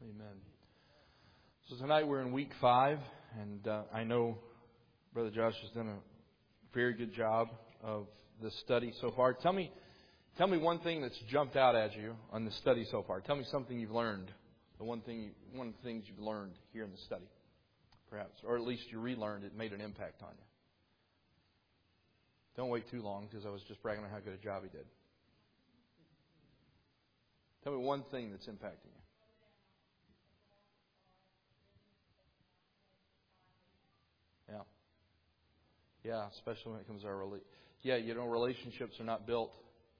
Amen. So tonight we're in week 5, and I know Brother Josh has done a very good job of this study so far. Tell me one thing that's jumped out at you on the study so far. Tell me something you've learned. One of the things you've learned here in the study, perhaps, or at least you relearned it, made an impact on you. Don't wait too long, because I was just bragging on how good a job he did. Tell me one thing that's impacting you. Yeah, especially when it comes to our relationships are not built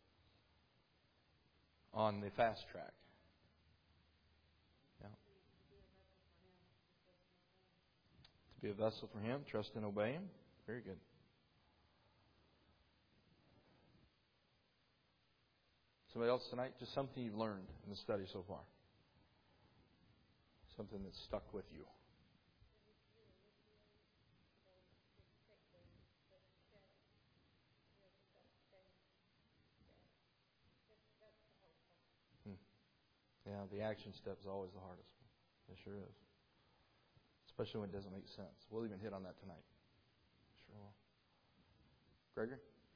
on the fast track. Yeah. To be a vessel for Him, trust and obey Him. Very good. Somebody else tonight? Just something you've learned in the study so far. Something that's stuck with you. Yeah, the action step is always the hardest one. It sure is. Especially when it doesn't make sense. We'll even hit on that tonight. Sure will. Gregor?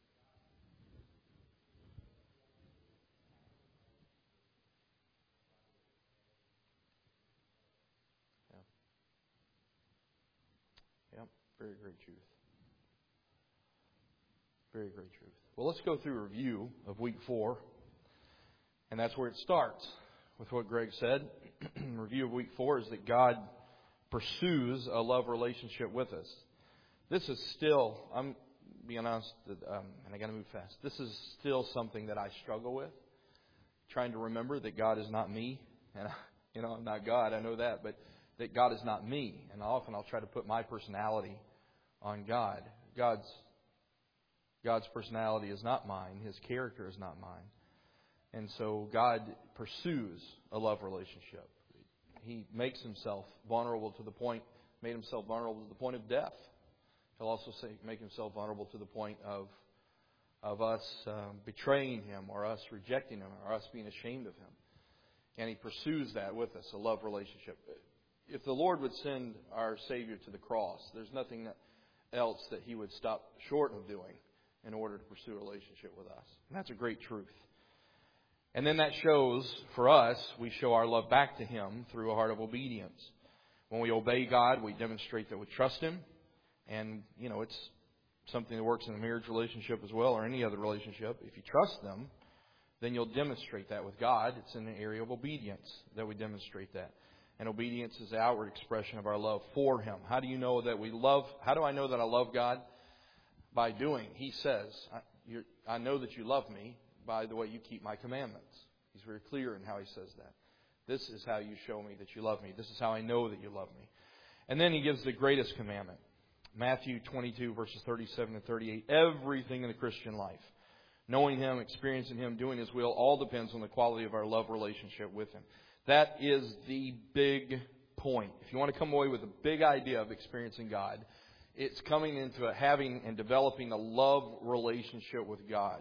Yeah. Yep. Very great truth. Very great truth. Well, let's go through a review of week 4. And that's where it starts. With what Greg said, review of week 4 is that God pursues a love relationship with us. This is still, I'm being honest, and I got to move fast. This is still something that I struggle with. Trying to remember that God is not me. And, I'm not God, I know that. But that God is not me. And often I'll try to put my personality on God. God's personality is not mine. His character is not mine. And so God pursues a love relationship. He makes Himself vulnerable to the point, made Himself vulnerable to the point of death. He'll also make Himself vulnerable to the point of us betraying Him, or us rejecting Him, or us being ashamed of Him. And He pursues that with us, a love relationship. If the Lord would send our Savior to the cross, there's nothing else that He would stop short of doing in order to pursue a relationship with us. And that's a great truth. And then that shows, for us, we show our love back to Him through a heart of obedience. When we obey God, we demonstrate that we trust Him. And, it's something that works in a marriage relationship as well, or any other relationship. If you trust them, then you'll demonstrate that with God. It's in the area of obedience that we demonstrate that. And obedience is the outward expression of our love for Him. How do I know that I love God? By doing. He says, I know that you love me by the way you keep my commandments. He's very clear in how He says that. This is how you show me that you love me. This is how I know that you love me. And then He gives the greatest commandment. Matthew 22, verses 37 and 38. Everything in the Christian life, knowing Him, experiencing Him, doing His will, all depends on the quality of our love relationship with Him. That is the big point. If you want to come away with a big idea of experiencing God, it's coming into having and developing a love relationship with God.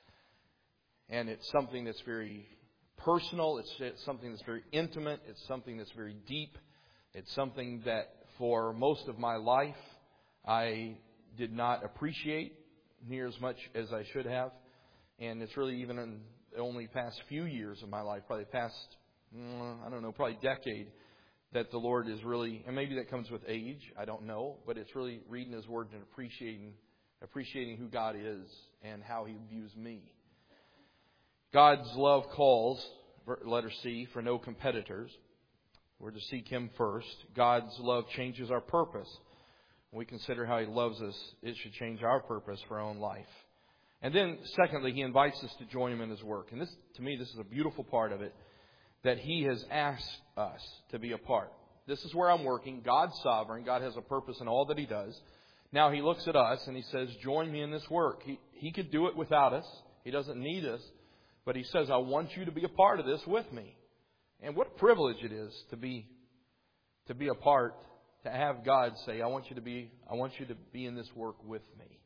And it's something that's very personal. It's something that's very intimate. It's something that's very deep. It's something that for most of my life I did not appreciate near as much as I should have. And it's really even in the only past few years of my life, probably past, probably decade, that the Lord is really, and maybe that comes with age, I don't know, but it's really reading His Word and appreciating who God is and how He views me. God's love calls, letter C, for no competitors. We're to seek Him first. God's love changes our purpose. When we consider how He loves us, it should change our purpose for our own life. And then, secondly, He invites us to join Him in His work. And this, to me, this is a beautiful part of it, that He has asked us to be a part. This is where I'm working. God's sovereign. God has a purpose in all that He does. Now He looks at us and He says, join me in this work. He could do it without us. He doesn't need us. But He says, I want you to be a part of this with me. And what a privilege it is to be a part, to have God say, I want you to be in this work with me.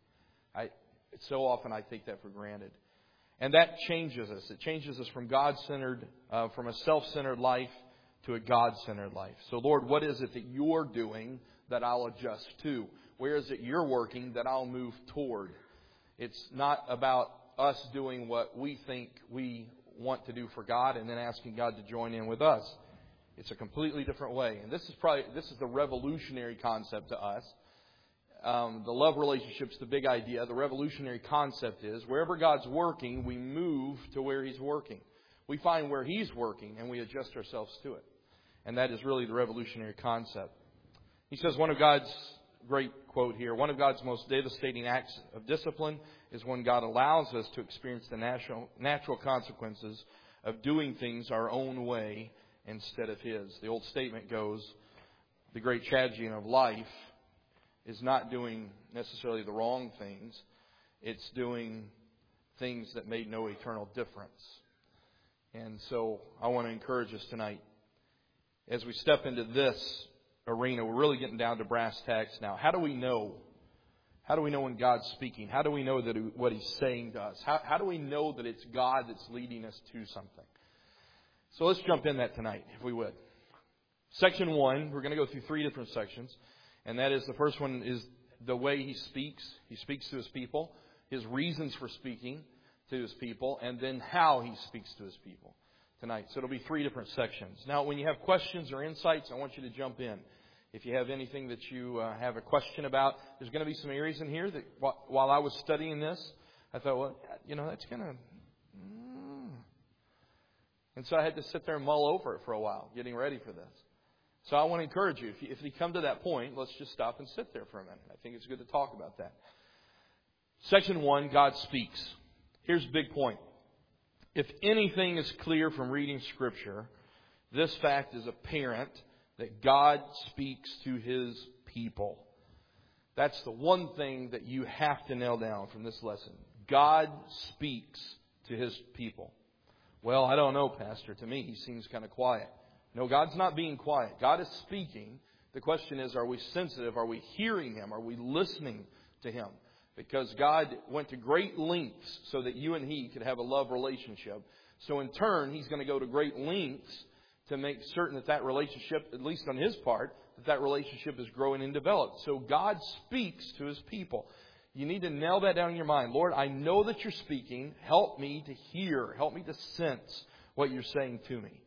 So often I take that for granted. And that changes us. It changes us from God-centered, from a self-centered life to a God-centered life. So, Lord, what is it that You're doing that I'll adjust to? Where is it You're working that I'll move toward? It's not about us doing what we think we want to do for God and then asking God to join in with us. It's a completely different way. And this is the revolutionary concept to us. The love relationship's the big idea. The revolutionary concept is wherever God's working, we move to where He's working. We find where He's working and we adjust ourselves to it. And that is really the revolutionary concept. He says one of God's, great quote here, one of God's most devastating acts of discipline is when God allows us to experience the natural consequences of doing things our own way instead of His. The old statement goes, the great tragedy of life is not doing necessarily the wrong things. It's doing things that made no eternal difference. And so I want to encourage us tonight. As we step into this arena, we're really getting down to brass tacks now. How do we know? How do we know when God's speaking? How do we know that what He's saying to us? How do we know that it's God that's leading us to something? So let's jump in that tonight, if we would. Section 1, we're going to go through 3 different sections. And that is, the first one is the way He speaks. He speaks to His people. His reasons for speaking to His people. And then how He speaks to His people tonight. So it'll be 3 different sections. Now, when you have questions or insights, I want you to jump in. If you have anything that you have a question about, there's going to be some areas in here that while I was studying this, I thought, well, that's going to... And so I had to sit there and mull over it for a while, getting ready for this. So I want to encourage you, if you come to that point, let's just stop and sit there for a minute. I think it's good to talk about that. Section 1, God speaks. Here's the big point. If anything is clear from reading Scripture, this fact is apparent that God speaks to His people. That's the one thing that you have to nail down from this lesson. God speaks to His people. Well, I don't know, Pastor. To me, He seems kind of quiet. No, God's not being quiet. God is speaking. The question is, are we sensitive? Are we hearing Him? Are we listening to Him? Because God went to great lengths so that you and He could have a love relationship. So in turn, He's going to go to great lengths to make certain that relationship, at least on His part, that relationship is growing and developed. So God speaks to His people. You need to nail that down in your mind. Lord, I know that You're speaking. Help me to hear. Help me to sense what You're saying to me.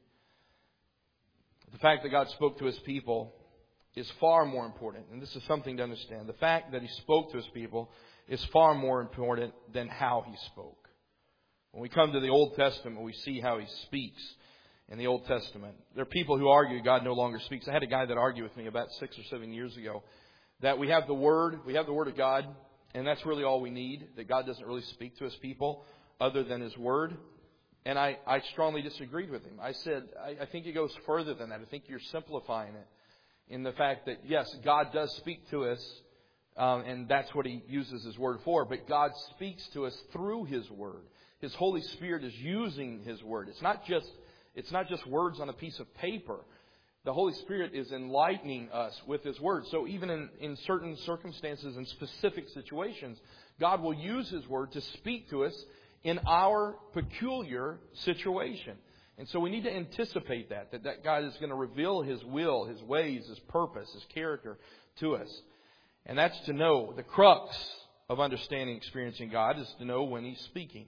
The fact that God spoke to His people is far more important. And this is something to understand. The fact that He spoke to His people is far more important than how He spoke. When we come to the Old Testament, we see how He speaks in the Old Testament. There are people who argue God no longer speaks. I had a guy that argued with me about 6 or 7 years ago that we have the Word of God, and that's really all we need, that God doesn't really speak to His people other than His Word. And I strongly disagreed with him. I said, I think it goes further than that. I think you're simplifying it in the fact that, yes, God does speak to us, and that's what He uses His Word for. But God speaks to us through His Word. His Holy Spirit is using His Word. It's not just words on a piece of paper. The Holy Spirit is enlightening us with His Word. So even in certain circumstances and specific situations, God will use His Word to speak to us in our peculiar situation. And so we need to anticipate that God is going to reveal His will, His ways, His purpose, His character to us. And that's to know. The crux of understanding, experiencing God is to know when He's speaking.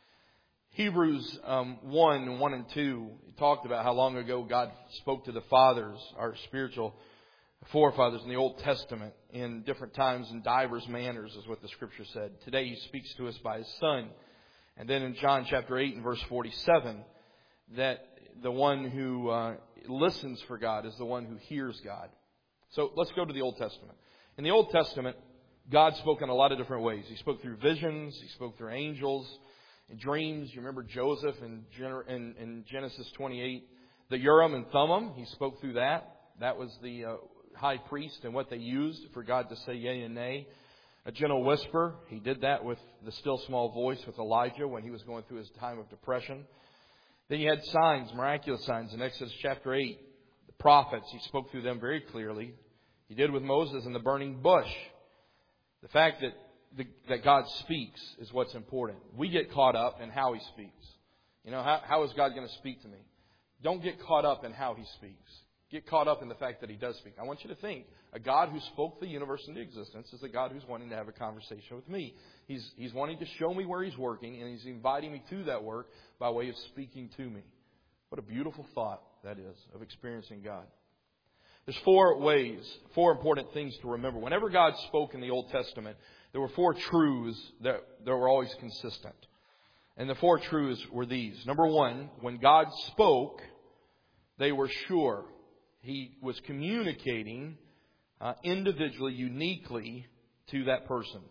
Hebrews 1 and 2 talked about how long ago God spoke to the fathers, our spiritual forefathers in the Old Testament, in different times in divers manners, is what the Scripture said. Today He speaks to us by His Son. And then in John chapter 8 and verse 47, that the one who listens for God is the one who hears God. So let's go to the Old Testament. In the Old Testament, God spoke in a lot of different ways. He spoke through visions. He spoke through angels and dreams. You remember Joseph in Genesis 28. The Urim and Thummim, He spoke through that. That was the high priest and what they used for God to say yea and nay. A gentle whisper, He did that with the still small voice with Elijah when he was going through his time of depression. Then you had signs, miraculous signs in Exodus chapter 8. The prophets, He spoke through them very clearly. He did with Moses in the burning bush. The fact that God speaks is what's important. We get caught up in how He speaks. How is God going to speak to me? don't get caught up in how He speaks. Get caught up in the fact that He does speak. I want you to think, a God who spoke the universe into existence is a God who's wanting to have a conversation with me. He's wanting to show me where He's working, and He's inviting me to that work by way of speaking to me. What a beautiful thought that is, of experiencing God. There's 4 important things to remember. Whenever God spoke in the Old Testament, there were 4 truths that were always consistent. And the 4 truths were these. Number 1, when God spoke, they were sure. He was communicating individually, uniquely to that person.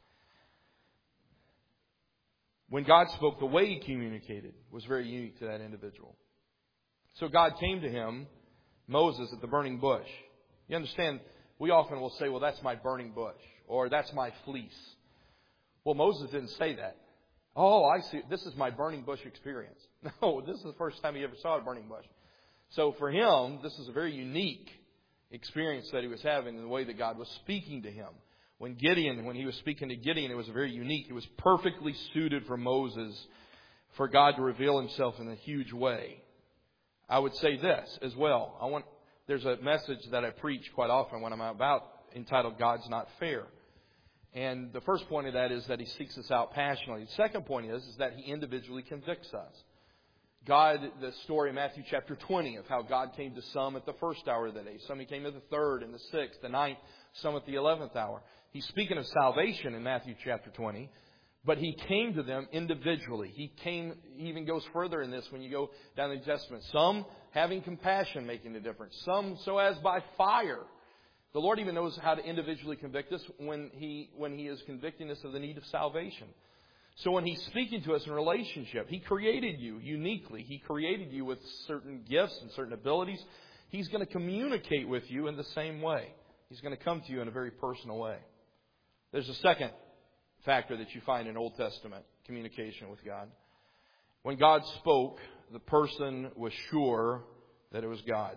When God spoke, the way He communicated was very unique to that individual. So God came to him, Moses, at the burning bush. You understand, we often will say, well, that's my burning bush, or that's my fleece. Well, Moses didn't say that. Oh, I see. This is my burning bush experience. No, this is the first time he ever saw a burning bush. So for him, this is a very unique experience that he was having in the way that God was speaking to him. When he was speaking to Gideon, it was very unique. It was perfectly suited for Moses, for God to reveal Himself in a huge way. I would say this as well. There's a message that I preach quite often when I'm about, entitled God's Not Fair. And the first point of that is that He seeks us out passionately. The second point is that He individually convicts us. God, the story in Matthew chapter 20 of how God came to some at the first hour of the day. Some He came at the third and the sixth, the ninth, some at the 11th hour. He's speaking of salvation in Matthew chapter 20. But He came to them individually. He even goes further in this when you go down the New Testament. Some having compassion making a difference. Some so as by fire. The Lord even knows how to individually convict us when He is convicting us of the need of salvation. So when He's speaking to us in relationship, He created you uniquely. He created you with certain gifts and certain abilities. He's going to communicate with you in the same way. He's going to come to you in a very personal way. There's a second factor that you find in Old Testament communication with God. When God spoke, the person was sure that it was God.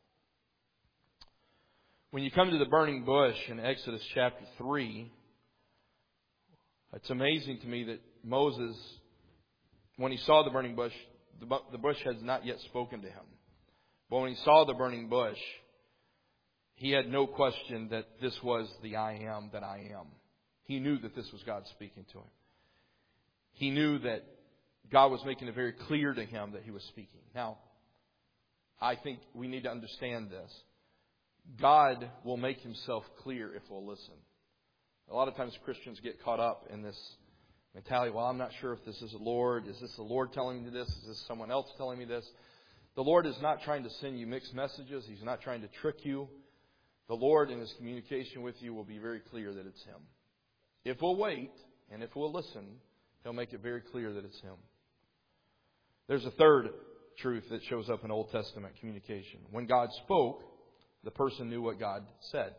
When you come to the burning bush in Exodus chapter 3, it's amazing to me that Moses, when he saw the burning bush, the bush had not yet spoken to him. But when he saw the burning bush, he had no question that this was the I am that I am. He knew that this was God speaking to him. He knew that God was making it very clear to him that He was speaking. Now, I think we need to understand this. God will make Himself clear if we'll listen. A lot of times Christians get caught up in this mentality, well, I'm not sure if this is the Lord. Is this the Lord telling me this? Is this someone else telling me this? The Lord is not trying to send you mixed messages. He's not trying to trick you. The Lord in His communication with you will be very clear that it's Him. If we'll wait and if we'll listen, He'll make it very clear that it's Him. There's a third truth that shows up in Old Testament communication. When God spoke, the person knew what God said.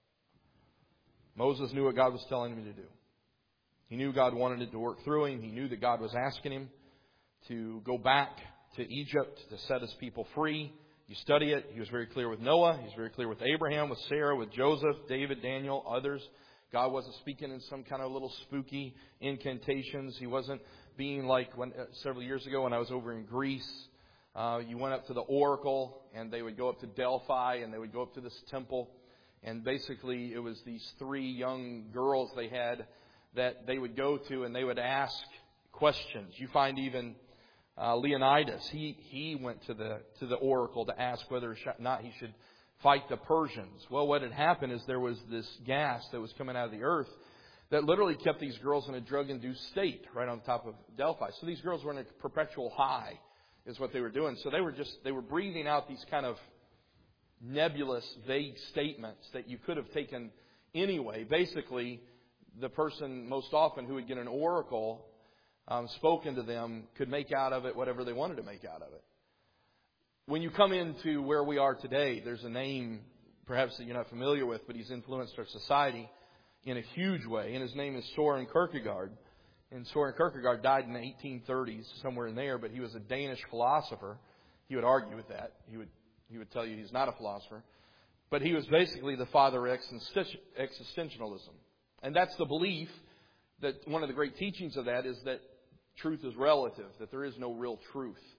Moses knew what God was telling him to do. He knew God wanted it to work through him. He knew that God was asking him to go back to Egypt to set His people free. You study it. He was very clear with Noah. He was very clear with Abraham, with Sarah, with Joseph, David, Daniel, others. God wasn't speaking in some kind of little spooky incantations. He wasn't being like several years ago when I was over in Greece. You went up to the oracle and they would go up to Delphi and they would go up to this temple. And basically it was these 3 young girls they had that they would go to and they would ask questions. You find even Leonidas, he went to the oracle to ask whether or not he should fight the Persians. Well, what had happened is there was this gas that was coming out of the earth that literally kept these girls in a drug-induced state right on top of Delphi. So these girls were in a perpetual high is what they were doing. So they were breathing out these kind of nebulous, vague statements that you could have taken anyway. Basically, the person most often who would get an oracle spoken to them could make out of it whatever they wanted to make out of it. When you come into where we are today, there's a name perhaps that you're not familiar with, but he's influenced our society in a huge way, and his name is Søren Kierkegaard. And Søren Kierkegaard died in the 1830s, somewhere in there, but he was a Danish philosopher. He would argue with that. He would tell you he's not a philosopher. But he was basically the father of existentialism. And that's the belief that one of the great teachings of that is that truth is relative, that there is no real truth.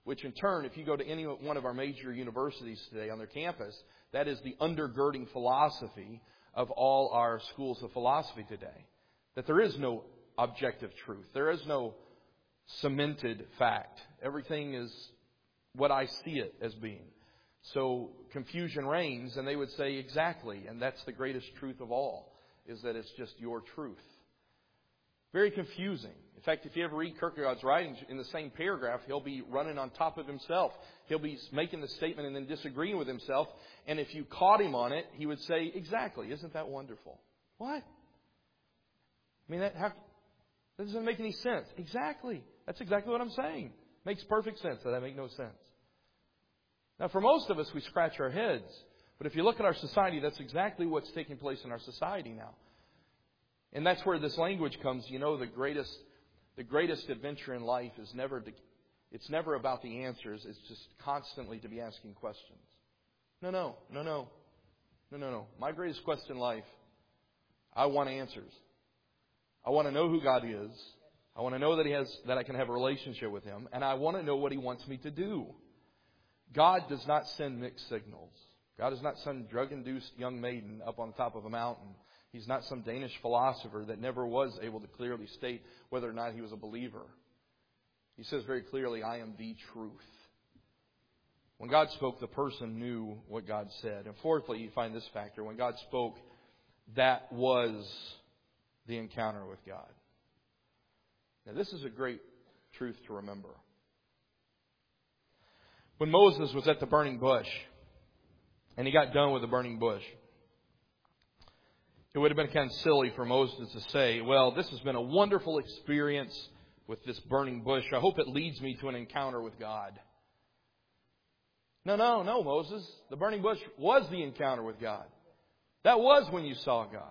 which in turn, if you go to any one of our major universities today on their campus, that is the undergirding philosophy of all our schools of philosophy today. That there is no objective truth. There is no cemented fact. Everything is what I see it as being. So confusion reigns, and they would say exactly, and that's the greatest truth of all, is that it's just your truth. Very confusing. In fact, if you ever read Kierkegaard's writings, in the same paragraph, he'll be running on top of himself. He'll be making the statement and then disagreeing with himself. And if you caught him on it, he would say, exactly, isn't that wonderful? What? I mean, that doesn't make any sense. Exactly. That's exactly what I'm saying. Makes perfect sense that make no sense. Now, for most of us, we scratch our heads. But if you look at our society, that's exactly what's taking place in our society now. And that's where this language comes. You know, the greatest adventure in life is it's never about the answers. It's just constantly to be asking questions. No. My greatest question in life, I want answers. I want to know who God is. I want to know that I can have a relationship with Him. And I want to know what He wants me to do. God does not send mixed signals. God is not some drug-induced young maiden up on top of a mountain. He's not some Danish philosopher that never was able to clearly state whether or not he was a believer. He says very clearly, I am the truth. When God spoke, the person knew what God said. And fourthly, you find this factor. When God spoke, that was the encounter with God. Now, this is a great truth to remember. When Moses was at the burning bush, and he got done with the burning bush, it would have been kind of silly for Moses to say, well, this has been a wonderful experience with this burning bush. I hope it leads me to an encounter with God. No, Moses. The burning bush was the encounter with God. That was when you saw God.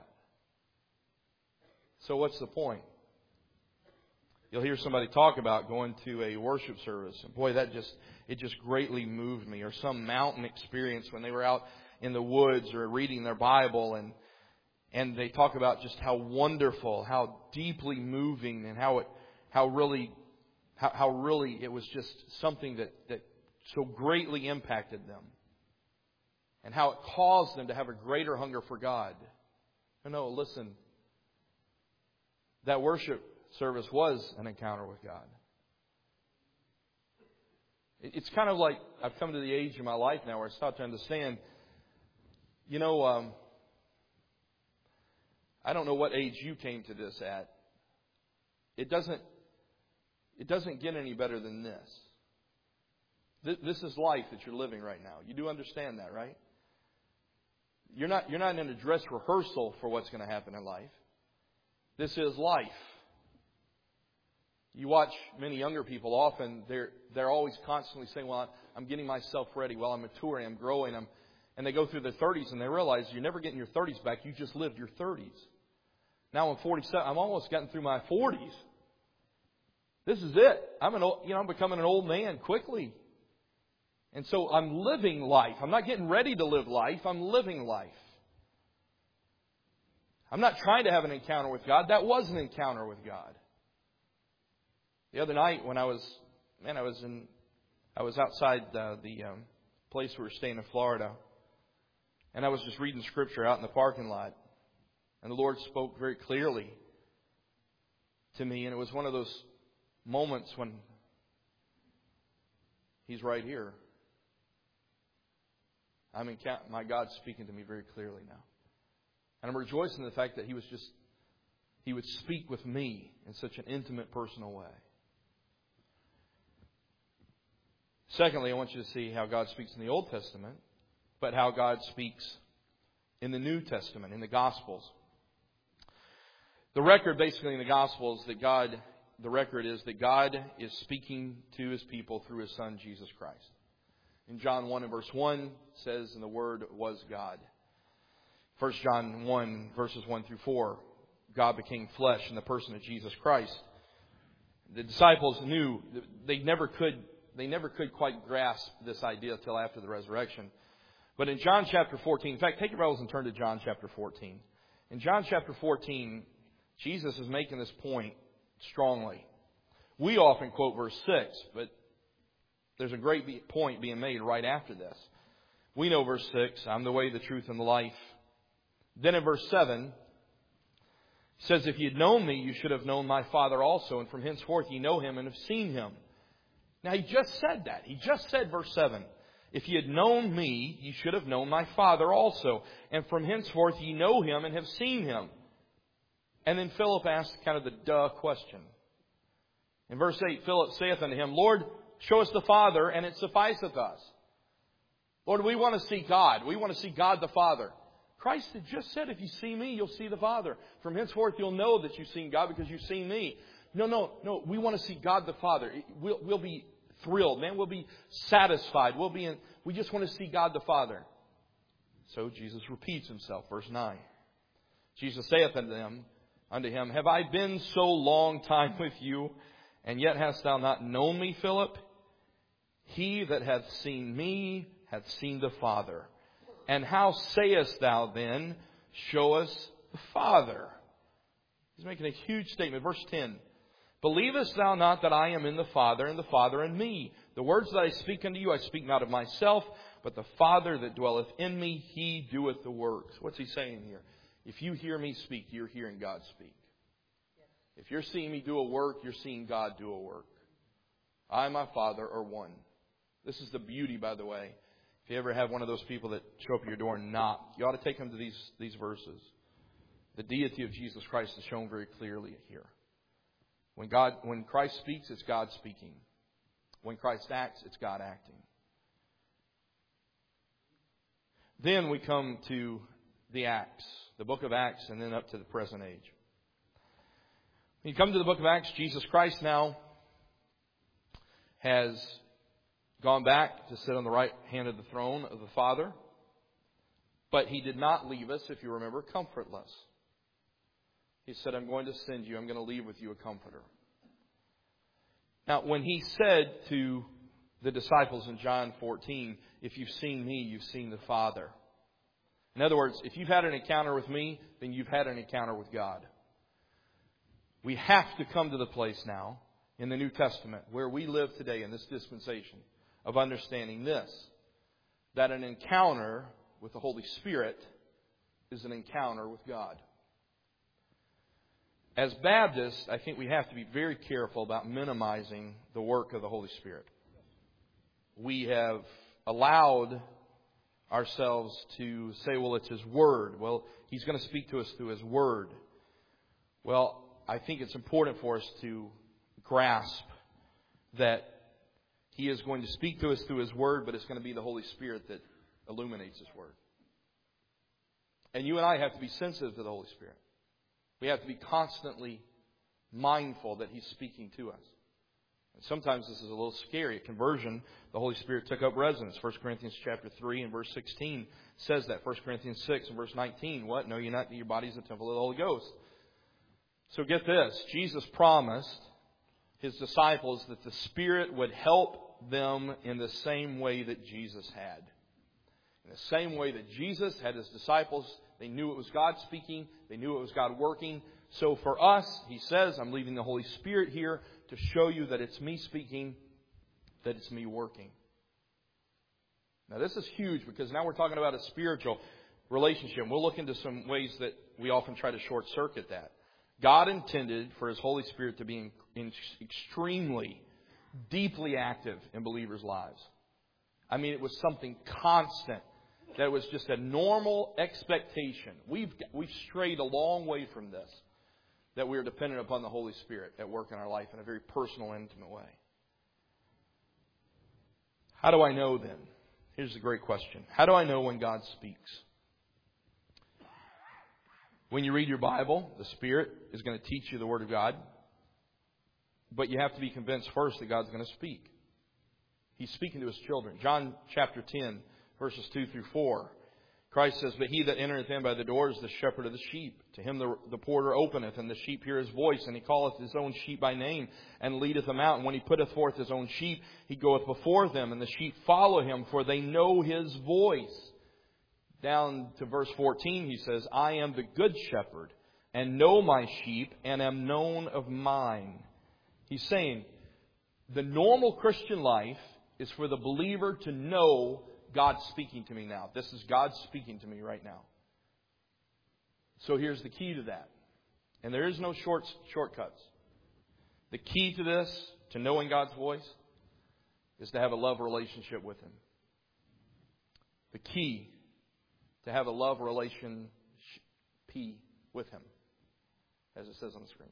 So what's the point? You'll hear somebody talk about going to a worship service. And boy, it just greatly moved me. Or some mountain experience when they were out in the woods or reading their Bible, and they talk about just how wonderful, how deeply moving, and how really it was just something that so greatly impacted them. And how it caused them to have a greater hunger for God. No, listen. That worship service was an encounter with God. It's kind of like I've come to the age in my life now where I start to understand, I don't know what age you came to this at. It doesn't get any better than this. This is life that you're living right now. You do understand that, right? You're not in a dress rehearsal for what's going to happen in life. This is life. You watch many younger people, often they're always constantly saying, well, I'm getting myself ready. Well, I'm maturing, I'm growing. And they go through their 30s and they realize you're never getting your 30s back. You just lived your 30s. Now I'm 47. I'm almost gotten through my 40s. This is it. I'm becoming an old man quickly. And so I'm living life. I'm not getting ready to live life. I'm living life. I'm not trying to have an encounter with God. That was an encounter with God. The other night when I was outside the place we were staying in Florida, and I was just reading Scripture out in the parking lot, and the Lord spoke very clearly to me, and it was one of those moments when He's right here. My God's speaking to me very clearly now. And I'm rejoicing in the fact that He would speak with me in such an intimate, personal way. Secondly, I want you to see how God speaks in the Old Testament, but how God speaks in the New Testament, in the Gospels. The record basically in the Gospels is that God is speaking to His people through His Son, Jesus Christ. In John 1 and verse 1 says, and the Word was God. 1 John 1 verses 1 through 4, God became flesh in the person of Jesus Christ. The disciples knew they never could quite grasp this idea until after the resurrection. But in John chapter 14, in fact, take your Bibles and turn to John chapter 14. In John chapter 14, Jesus is making this point strongly. We often quote verse 6, but there's a great point being made right after this. We know verse 6, I'm the way, the truth, and the life. Then in verse 7, it says, if you'd known me, you should have known my Father also, and from henceforth ye know him and have seen him. Now he just said that. He just said verse 7. If ye had known me, ye should have known my Father also, and from henceforth ye know him and have seen him. And then Philip asked kind of the duh question. In verse 8, Philip saith unto him, Lord, show us the Father, and it sufficeth us. Lord, we want to see God. We want to see God the Father. Christ had just said, if you see me, you'll see the Father. From henceforth, you'll know that you've seen God because you've seen me. No. We want to see God the Father. We'll be thrilled, man. We'll be satisfied. We just want to see God the Father. So Jesus repeats himself. Verse 9. Jesus saith unto him, have I been so long time with you, and yet hast thou not known me, Philip? He that hath seen me hath seen the Father. And how sayest thou then, show us the Father? He's making a huge statement. Verse 10. Believest thou not that I am in the Father, and the Father in me? The words that I speak unto you, I speak not of myself, but the Father that dwelleth in me, he doeth the works. What's he saying here? If you hear me speak, you're hearing God speak. If you're seeing me do a work, you're seeing God do a work. I and my Father are one. This is the beauty, by the way. If you ever have one of those people that show up at your door and knock, you ought to take them to these verses. The deity of Jesus Christ is shown very clearly here. When Christ speaks, it's God speaking. When Christ acts, it's God acting. Then we come to the Acts, the book of Acts, and then up to the present age. When you come to the book of Acts, Jesus Christ now has gone back to sit on the right hand of the throne of the Father. But he did not leave us, if you remember, comfortless. He said, I'm going to send you, I'm going to leave with you a comforter. Now, when he said to the disciples in John 14, if you've seen me, you've seen the Father. In other words, if you've had an encounter with me, then you've had an encounter with God. We have to come to the place now in the New Testament where we live today in this dispensation of understanding this, that an encounter with the Holy Spirit is an encounter with God. As Baptists, I think we have to be very careful about minimizing the work of the Holy Spirit. We have allowed ourselves to say, well, it's His Word. Well, He's going to speak to us through His Word. Well, I think it's important for us to grasp that He is going to speak to us through His Word, but it's going to be the Holy Spirit that illuminates His Word. And you and I have to be sensitive to the Holy Spirit. We have to be constantly mindful that He's speaking to us. And sometimes this is a little scary. At conversion, the Holy Spirit took up residence. 1 Corinthians chapter 3 and verse 16 says that. 1 Corinthians 6 and verse 19. What? Know ye not that your body is a temple of the Holy Ghost? So get this. Jesus promised His disciples that the Spirit would help them in the same way that Jesus had. In the same way that Jesus had His disciples, they knew it was God speaking. They knew it was God working. So for us, He says, I'm leaving the Holy Spirit here to show you that it's me speaking, that it's me working. Now this is huge because now we're talking about a spiritual relationship. We'll look into some ways that we often try to short circuit that. God intended for His Holy Spirit to be extremely, deeply active in believers' lives. I mean, it was something constant. That was just a normal expectation. We've strayed a long way from this. That we are dependent upon the Holy Spirit at work in our life in a very personal, intimate way. How do I know then? Here's the great question. How do I know when God speaks? When you read your Bible, the Spirit is going to teach you the Word of God. But you have to be convinced first that God's going to speak. He's speaking to His children. John chapter 10, verses 2 through 4. Christ says, but he that entereth in by the door is the shepherd of the sheep. To him the porter openeth, and the sheep hear his voice, and he calleth his own sheep by name, and leadeth them out. And when he putteth forth his own sheep, he goeth before them, and the sheep follow him, for they know his voice. Down to verse 14, he says, I am the good shepherd, and know my sheep, and am known of mine. He's saying, the normal Christian life is for the believer to know God's speaking to me now. This is God speaking to me right now. So here's the key to that. And there is no shortcuts. The key to this, to knowing God's voice, is to have a love relationship with Him. The key to have a love relation with Him, as it says on the screen.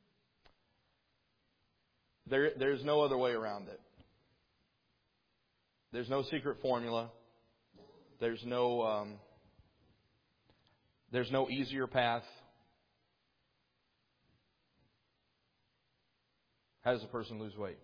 There's no other way around it. There's no secret formula. There's no easier path. How does a person lose weight?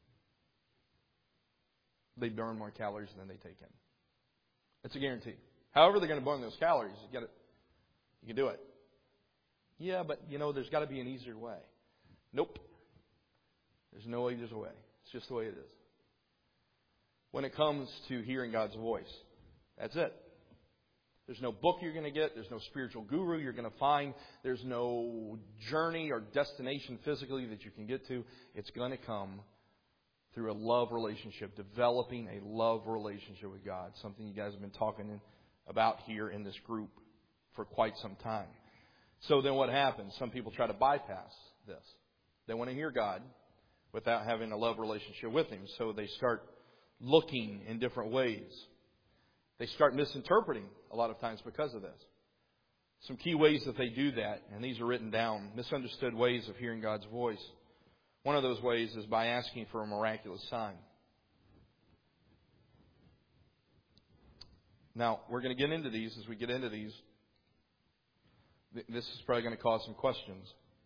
They burn more calories than they take in. It's a guarantee. However they're going to burn those calories, you can do it. Yeah, but there's got to be an easier way. Nope. There's no easier way. It's just the way it is. When it comes to hearing God's voice, that's it. There's no book you're going to get. There's no spiritual guru you're going to find. There's no journey or destination physically that you can get to. It's going to come through a love relationship, developing a love relationship with God, something you guys have been talking about here in this group for quite some time. So then what happens? Some people try to bypass this. They want to hear God without having a love relationship with Him. So they start looking in different ways. They start misinterpreting a lot of times because of this. Some key ways that they do that, and these are written down, misunderstood ways of hearing God's voice. One of those ways is by asking for a miraculous sign. Now, we're going to get into these. As we get into these, this is probably going to cause some questions.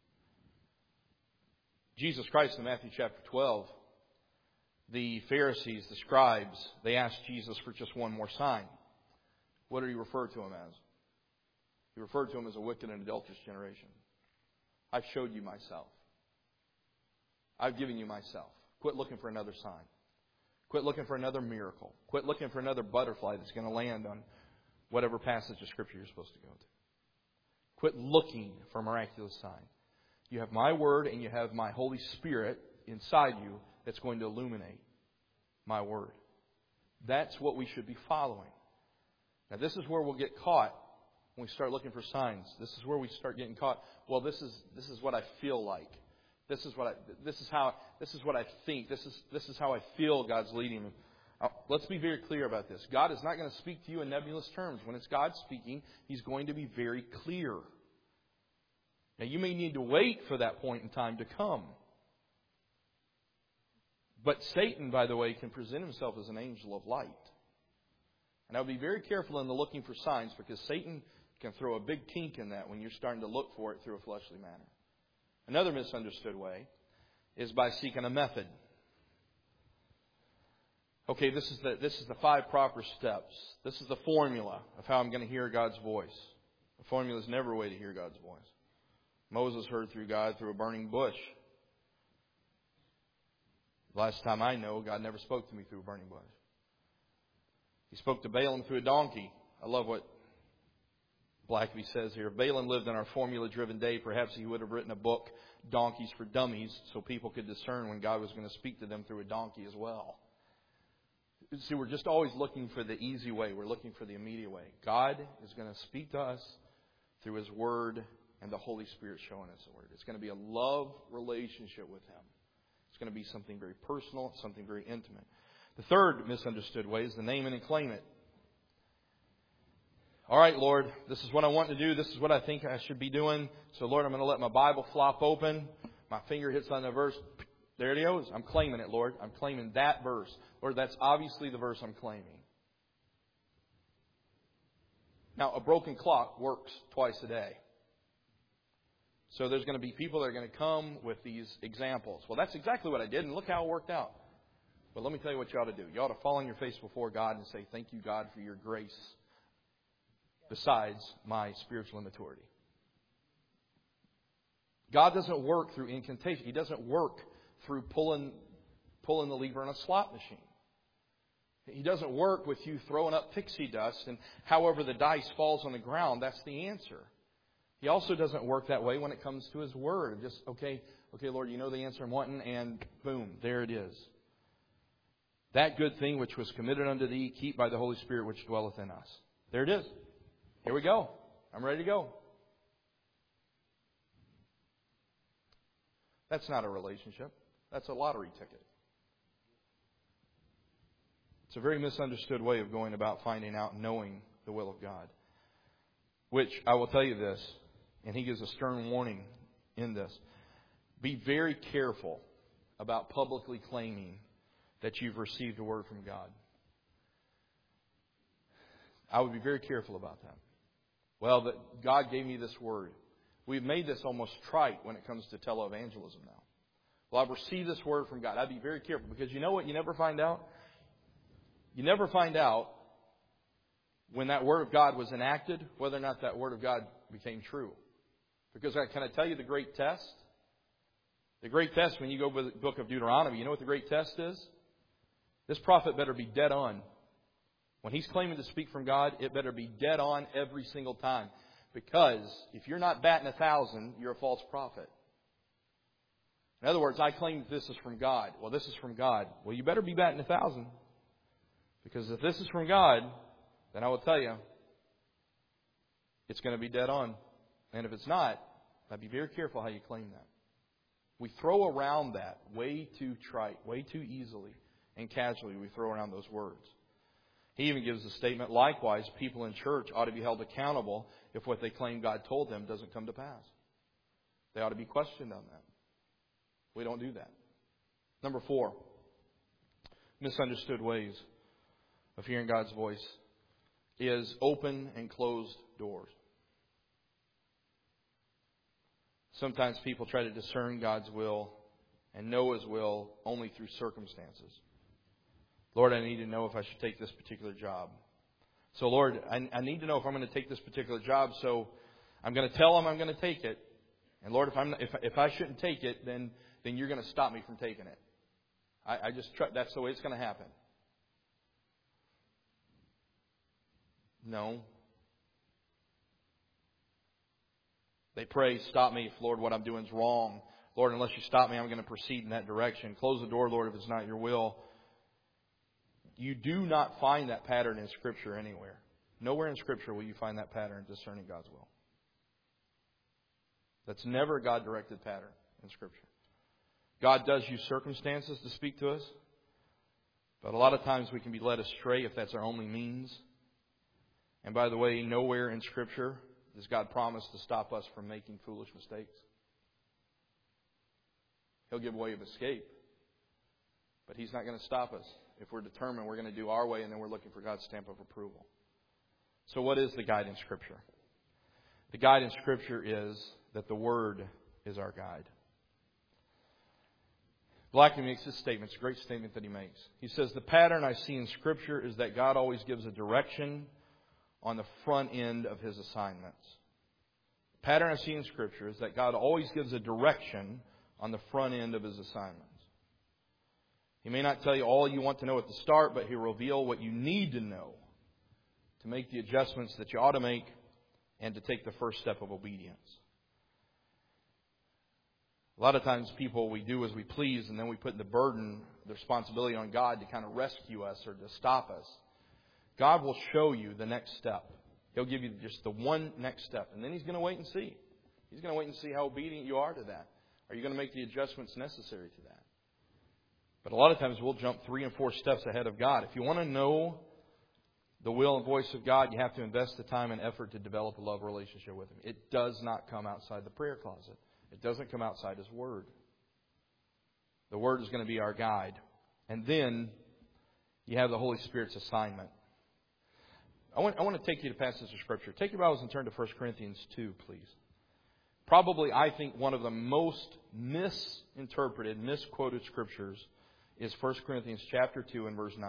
Jesus Christ in Matthew chapter 12, the Pharisees, the scribes, they asked Jesus for just one more sign. What did He refer to Him as? He referred to Him as a wicked and adulterous generation. I've showed you myself. I've given you myself. Quit looking for another sign. Quit looking for another miracle. Quit looking for another butterfly that's going to land on whatever passage of Scripture you're supposed to go to. Quit looking for a miraculous sign. You have my Word and you have my Holy Spirit inside you that's going to illuminate my Word. That's what we should be following. Now, this is where we'll get caught when we start looking for signs. This is where we start getting caught. Well, this is what I feel like. This is what I think. This is how I feel God's leading me. Let's be very clear about this. God is not going to speak to you in nebulous terms. When it's God speaking, He's going to be very clear. Now, you may need to wait for that point in time to come. But Satan, by the way, can present himself as an angel of light. And I'll be very careful in the looking for signs, because Satan can throw a big kink in that when you're starting to look for it through a fleshly manner. Another misunderstood way is by seeking a method. Okay, this is the 5 proper steps. This is the formula of how I'm going to hear God's voice. The formula is never a way to hear God's voice. Moses heard through God through a burning bush. Last time I know, God never spoke to me through a burning bush. He spoke to Balaam through a donkey. I love what Blackaby says here. If Balaam lived in our formula-driven day, perhaps he would have written a book, Donkeys for Dummies, so people could discern when God was going to speak to them through a donkey as well. See, we're just always looking for the easy way. We're looking for the immediate way. God is going to speak to us through His Word and the Holy Spirit showing us the Word. It's going to be a love relationship with Him. It's going to be something very personal, something very intimate. The third misunderstood way is the name it and claim it. All right, Lord, this is what I want to do. This is what I think I should be doing. So, Lord, I'm going to let my Bible flop open. My finger hits on the verse. There it goes. I'm claiming it, Lord. I'm claiming that verse. Lord, that's obviously the verse I'm claiming. Now, a broken clock works twice a day. So there's going to be people that are going to come with these examples. Well, that's exactly what I did, and look how it worked out. But let me tell you what you ought to do. You ought to fall on your face before God and say, thank you, God, for your grace besides my spiritual immaturity. God doesn't work through incantation. He doesn't work through pulling the lever on a slot machine. He doesn't work with you throwing up pixie dust and however the dice falls on the ground, that's the answer. He also doesn't work that way when it comes to His Word. Just, okay, Lord, you know the answer I'm wanting, and boom, there it is. that good thing which was committed unto thee, keep by the Holy Spirit which dwelleth in us. There it is. Here we go. I'm ready to go. That's not a relationship. That's a lottery ticket. It's a very misunderstood way of going about finding out and knowing the will of God. Which, I will tell you this, and he gives a stern warning in this. Be very careful about publicly claiming that you've received a word from God. I would be very careful about that. Well, that God gave me this word. We've made this almost trite when it comes to televangelism now. Well, I've received this word from God. I'd be very careful because you know what you never find out? You never find out when that word of God was enacted, whether or not that word of God became true. Because can I tell you the great test? The great test, when you go to the book of Deuteronomy, you know what the great test is? This prophet better be dead on. When he's claiming to speak from God, it better be dead on every single time. Because if you're not batting 1,000, you're a false prophet. In other words, I claim that this is from God. Well, this is from God. Well, you better be batting 1,000. Because if this is from God, then I will tell you, it's going to be dead on. And if it's not, I'd be very careful how you claim that. We throw around that way too trite, way too easily and casually. We throw around those words. He even gives a statement, likewise, people in church ought to be held accountable if what they claim God told them doesn't come to pass. They ought to be questioned on that. We don't do that. Number 4, misunderstood ways of hearing God's voice is open and closed doors. Sometimes people try to discern God's will and know His will only through circumstances. Lord, I need to know if I should take this particular job. So, Lord, I need to know if I'm going to take this particular job, so I'm going to tell Him I'm going to take it. And Lord, if I shouldn't take it, then you're going to stop me from taking it. I just trust that's the way it's going to happen. No. They pray, stop me if, Lord, what I'm doing is wrong. Lord, unless you stop me, I'm going to proceed in that direction. Close the door, Lord, if it's not your will. You do not find that pattern in Scripture anywhere. Nowhere in Scripture will you find that pattern discerning God's will. That's never a God-directed pattern in Scripture. God does use circumstances to speak to us. But a lot of times we can be led astray if that's our only means. And by the way, nowhere in Scripture does God promise to stop us from making foolish mistakes. He'll give a way of escape. But He's not going to stop us if we're determined we're going to do our way and then we're looking for God's stamp of approval. So what is the guide in Scripture? The guide in Scripture is that the Word is our guide. Blackaby makes this statement. It's a great statement that he makes. He says, the pattern I see in Scripture is that God always gives a direction on the front end of His assignments. The pattern I see in Scripture is that God always gives a direction on the front end of His assignments. He may not tell you all you want to know at the start, but He'll reveal what you need to know to make the adjustments that you ought to make and to take the first step of obedience. A lot of times people, we do as we please, and then we put the burden, the responsibility on God to kind of rescue us or to stop us. God will show you the next step. He'll give you just the one next step. And then He's going to wait and see. He's going to wait and see how obedient you are to that. Are you going to make the adjustments necessary to that? But a lot of times we'll jump 3 and 4 steps ahead of God. If you want to know the will and voice of God, you have to invest the time and effort to develop a love relationship with Him. It does not come outside the prayer closet. It doesn't come outside His Word. The Word is going to be our guide. And then you have the Holy Spirit's assignment. I want to take you to passages of Scripture. Take your Bibles and turn to 1 Corinthians 2, please. Probably, I think, one of the most misinterpreted, misquoted Scriptures is 1 Corinthians chapter 2 and verse 9.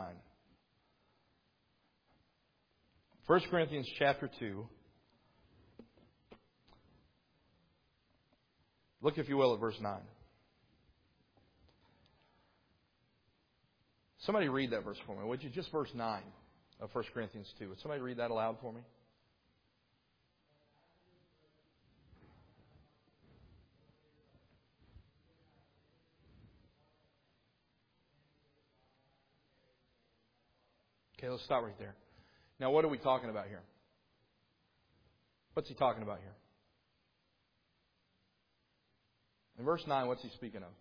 1 Corinthians chapter 2. Look, if you will, at verse 9. Somebody read that verse for me, would you? Just verse 9 of 1 Corinthians 2. Would somebody read that aloud for me? Okay, let's stop right there. Now, what are we talking about here? What's he talking about here? In verse 9, what's he speaking of?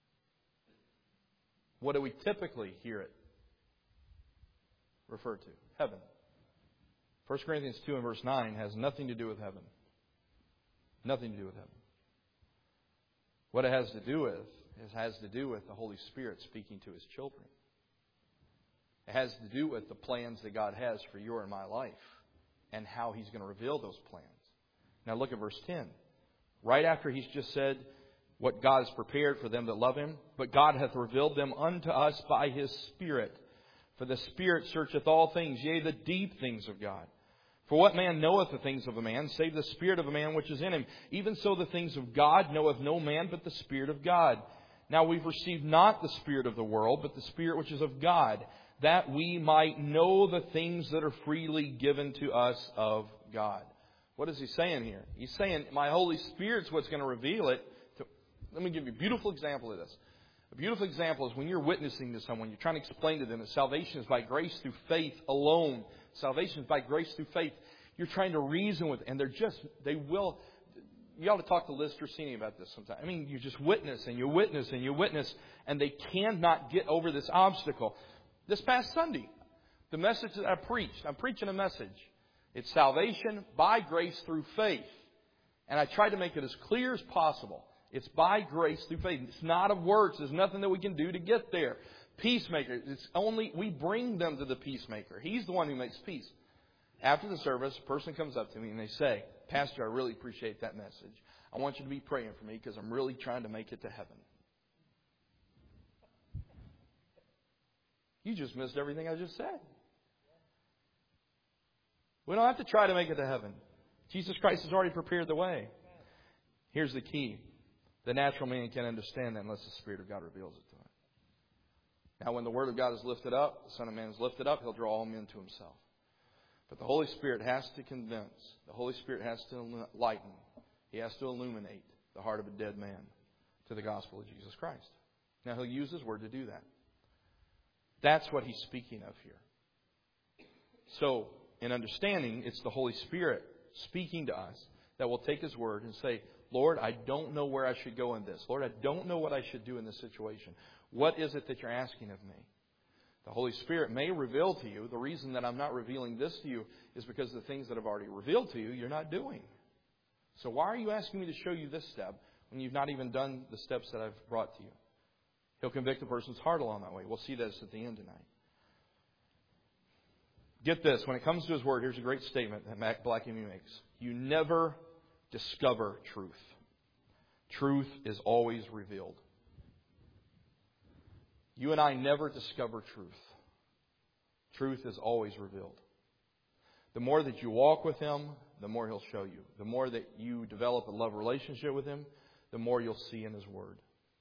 What do we typically hear it referred to? Heaven. 1 Corinthians 2 and verse 9 has nothing to do with heaven. Nothing to do with heaven. What it has to do with the Holy Spirit speaking to His children. It has to do with the plans that God has for your and my life and how He's going to reveal those plans. Now look at verse 10. Right after He's just said what God has prepared for them that love Him, but God hath revealed them unto us by His Spirit. For the Spirit searcheth all things, yea, the deep things of God. For what man knoweth the things of a man, save the spirit of a man which is in him? Even so the things of God knoweth no man but the Spirit of God. Now we've received not the spirit of the world, but the Spirit which is of God, that we might know the things that are freely given to us of God. What is he saying here? He's saying, my Holy Spirit's what's going to reveal it. Let me give you a beautiful example of this. A beautiful example is when you're witnessing to someone, you're trying to explain to them that salvation is by grace through faith alone. Salvation is by grace through faith. You're trying to reason with, and you ought to talk to Liz Tersini about this sometime. I mean, you just witness and you witness and you witness, and they cannot get over this obstacle. This past Sunday, the message that I preached, I'm preaching a message. It's salvation by grace through faith. And I tried to make it as clear as possible. It's by grace through faith. It's not of works. There's nothing that we can do to get there. Peacemaker. We bring them to the peacemaker. He's the one who makes peace. After the service, a person comes up to me and they say, Pastor, I really appreciate that message. I want you to be praying for me because I'm really trying to make it to heaven. You just missed everything I just said. We don't have to try to make it to heaven. Jesus Christ has already prepared the way. Here's the key. The natural man can't understand that unless the Spirit of God reveals it to him. Now, when the Word of God is lifted up, the Son of Man is lifted up, He'll draw all men to Himself. But the Holy Spirit has to convince. The Holy Spirit has to enlighten. He has to illuminate the heart of a dead man to the gospel of Jesus Christ. Now, He'll use His Word to do that. That's what He's speaking of here. So, in understanding, it's the Holy Spirit speaking to us that will take His Word and say, Lord, I don't know where I should go in this. Lord, I don't know what I should do in this situation. What is it that you're asking of me? The Holy Spirit may reveal to you. The reason that I'm not revealing this to you is because the things that I've already revealed to you, you're not doing. So why are you asking me to show you this step when you've not even done the steps that I've brought to you? He'll convict a person's heart along that way. We'll see this at the end tonight. Get this. When it comes to His Word, here's a great statement that Matt Blackaby makes. You never discover truth. Truth is always revealed. You and I never discover truth. Truth is always revealed. The more that you walk with Him, the more He'll show you. The more that you develop a love relationship with Him, the more you'll see in His Word.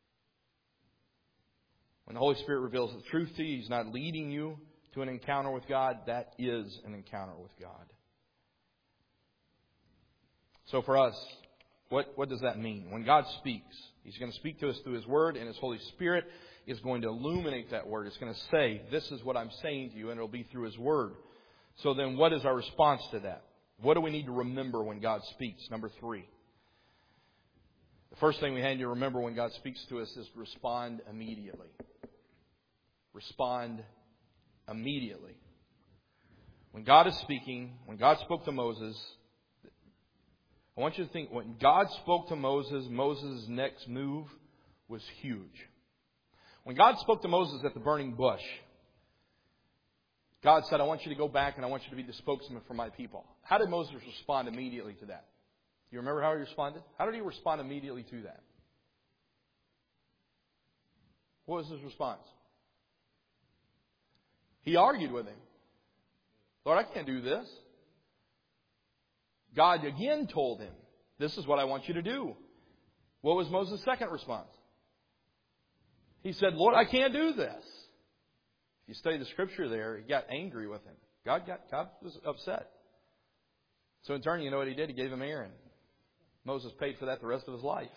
When the Holy Spirit reveals the truth to you, He's not leading you to an encounter with God. That is an encounter with God. So for us, what does that mean? When God speaks, He's going to speak to us through His Word, and His Holy Spirit is going to illuminate that Word. It's going to say, this is what I'm saying to you, and it'll be through His Word. So then what is our response to that? What do we need to remember when God speaks? Number 3. The first thing we need to remember when God speaks to us is to respond immediately. Respond immediately. When God is speaking, when God spoke to Moses, I want you to think, when God spoke to Moses, Moses' next move was huge. When God spoke to Moses at the burning bush, God said, I want you to go back and I want you to be the spokesman for my people. How did Moses respond immediately to that? Do you remember how he responded? How did he respond immediately to that? What was his response? He argued with him. Lord, I can't do this. God again told him, this is what I want you to do. What was Moses' second response? He said, Lord, I can't do this. If you study the scripture there, he got angry with him. God was upset. So in turn, you know what he did? He gave him Aaron. Moses paid for that the rest of his life.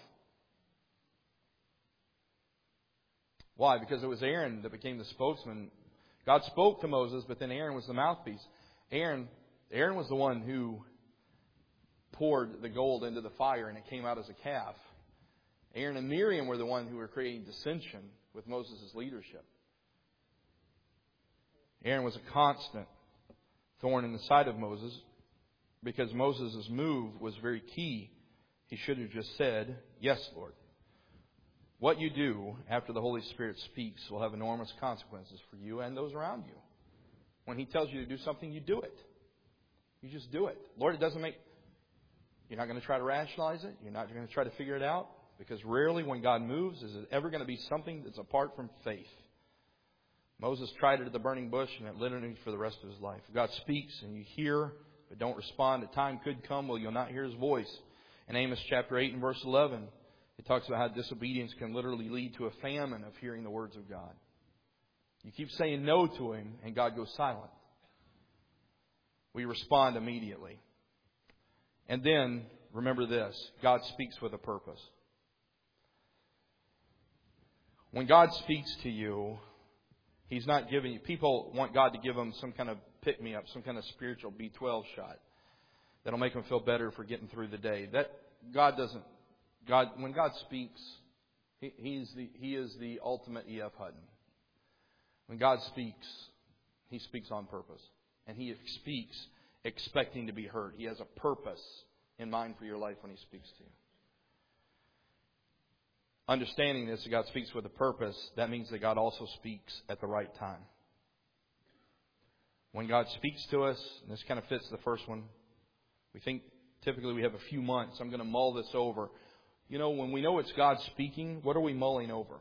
Why? Because it was Aaron that became the spokesman. God spoke to Moses, but then Aaron was the mouthpiece. Aaron was the one who poured the gold into the fire and it came out as a calf. Aaron and Miriam were the one who were creating dissension with Moses' leadership. Aaron was a constant thorn in the side of Moses because Moses' move was very key. He should have just said, "Yes, Lord." What you do after the Holy Spirit speaks will have enormous consequences for you and those around you. When He tells you to do something, you do it. You just do it. Lord, it doesn't make... You're not going to try to rationalize it. You're not going to try to figure it out. Because rarely when God moves is it ever going to be something that's apart from faith. Moses tried it at the burning bush and it lit him for the rest of his life. If God speaks and you hear but don't respond, a time could come where you'll not hear His voice. In Amos chapter 8 and verse 11, it talks about how disobedience can literally lead to a famine of hearing the words of God. You keep saying no to Him and God goes silent. We respond immediately. And then, remember this, God speaks with a purpose. When God speaks to you, He's not giving you... People want God to give them some kind of pick-me-up, some kind of spiritual B12 shot that'll make them feel better for getting through the day. That God doesn't... When God speaks, He is the ultimate E.F. Hutton. When God speaks, He speaks on purpose. And He speaks expecting to be heard. He has a purpose in mind for your life when He speaks to you. Understanding this, that God speaks with a purpose, that means that God also speaks at the right time. When God speaks to us, and this kind of fits the first one, we think typically we have a few months. I'm going to mull this over. You know, when we know it's God speaking, what are we mulling over?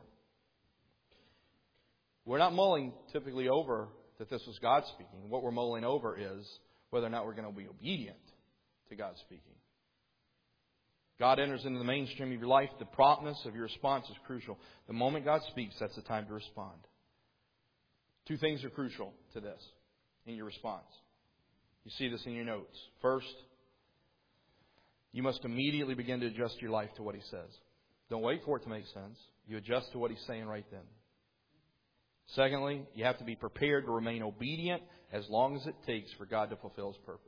We're not mulling typically over that this was God speaking. What we're mulling over is whether or not we're going to be obedient to God speaking. God enters into the mainstream of your life. The promptness of your response is crucial. The moment God speaks, that's the time to respond. Two things are crucial to this in your response. You see this in your notes. First, you must immediately begin to adjust your life to what He says. Don't wait for it to make sense. You adjust to what He's saying right then. Secondly, you have to be prepared to remain obedient as long as it takes for God to fulfill His purposes.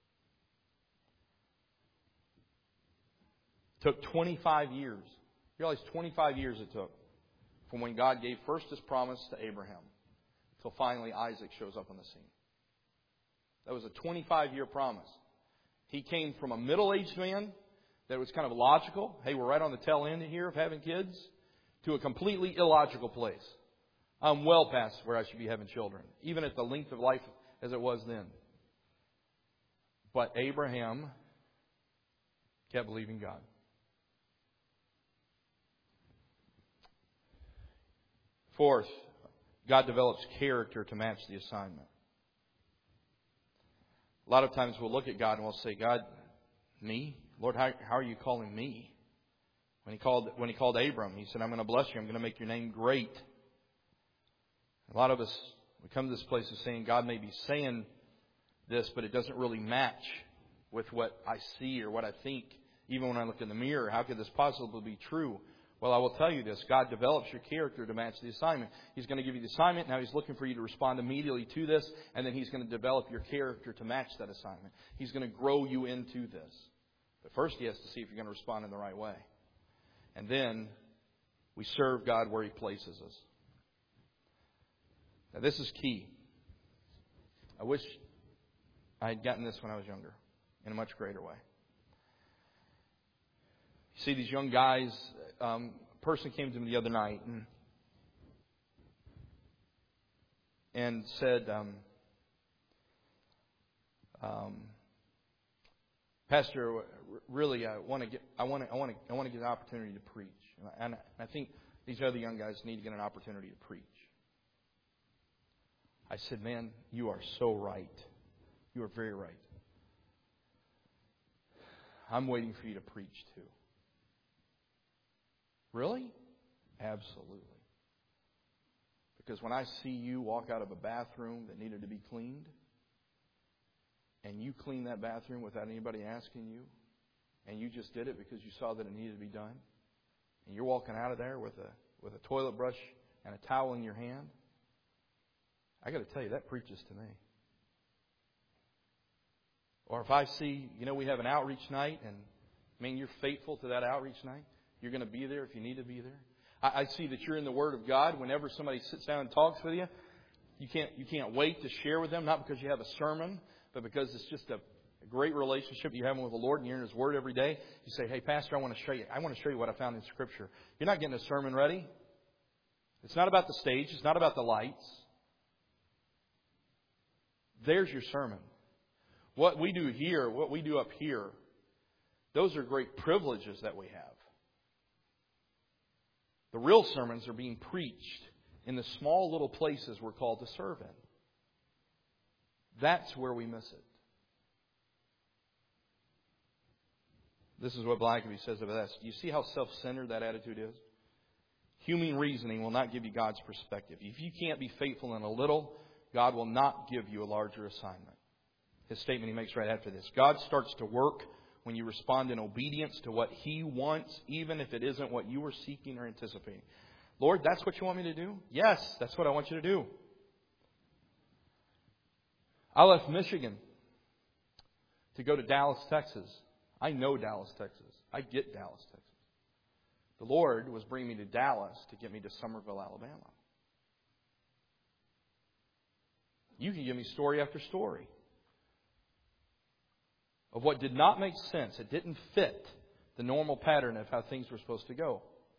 It took 25 years. You realize 25 years it took from when God gave first His promise to Abraham till finally Isaac shows up on the scene. That was a 25-year promise. He came from a middle-aged man that was kind of logical. Hey, we're right on the tail end here of having kids. To a completely illogical place. I'm well past where I should be having children. Even at the length of life as it was then. But Abraham kept believing God. Fourth, God develops character to match the assignment. A lot of times we'll look at God and we'll say, God, me? Lord, how are you calling me? When he called Abram, He said, I'm going to bless you. I'm going to make your name great. A lot of us, we come to this place of saying, God may be saying this, but it doesn't really match with what I see or what I think. Even when I look in the mirror, how could this possibly be true? Well, I will tell you this. God develops your character to match the assignment. He's going to give you the assignment. Now He's looking for you to respond immediately to this. And then He's going to develop your character to match that assignment. He's going to grow you into this. But first He has to see if you're going to respond in the right way. And then we serve God where He places us. Now this is key. I wish I had gotten this when I was younger in a much greater way. You see these young guys, a person came to me the other night and said, Pastor, really, I want to get an opportunity to preach, and I think these other young guys need to get an opportunity to preach. I said, man, you are so right. You are very right. I'm waiting for you to preach too. Really? Absolutely. Because when I see you walk out of a bathroom that needed to be cleaned, and you clean that bathroom without anybody asking you, and you just did it because you saw that it needed to be done, and you're walking out of there with a toilet brush and a towel in your hand, I got to tell you, that preaches to me. Or if I see, we have an outreach night, and you're faithful to that outreach night. You're going to be there if you need to be there. I see that you're in the Word of God. Whenever somebody sits down and talks with you, you can't wait to share with them, not because you have a sermon, but because it's just a great relationship you have with the Lord, and you're in His Word every day. You say, "Hey, Pastor, I want to show you what I found in Scripture." You're not getting a sermon ready. It's not about the stage. It's not about the lights. There's your sermon. What we do here, what we do up here, those are great privileges that we have. The real sermons are being preached in the small little places we're called to serve in. That's where we miss it. This is what Blackaby says of this. Do you see how self-centered that attitude is? Human reasoning will not give you God's perspective. If you can't be faithful in a little, God will not give you a larger assignment. His statement he makes right after this. God starts to work when you respond in obedience to what He wants, even if it isn't what you were seeking or anticipating. Lord, that's what you want me to do? Yes, that's what I want you to do. I left Michigan to go to Dallas, Texas. I know Dallas, Texas. I get Dallas, Texas. The Lord was bringing me to Dallas to get me to Summerville, Alabama. You can give me story after story of what did not make sense. It didn't fit the normal pattern of how things were supposed to go.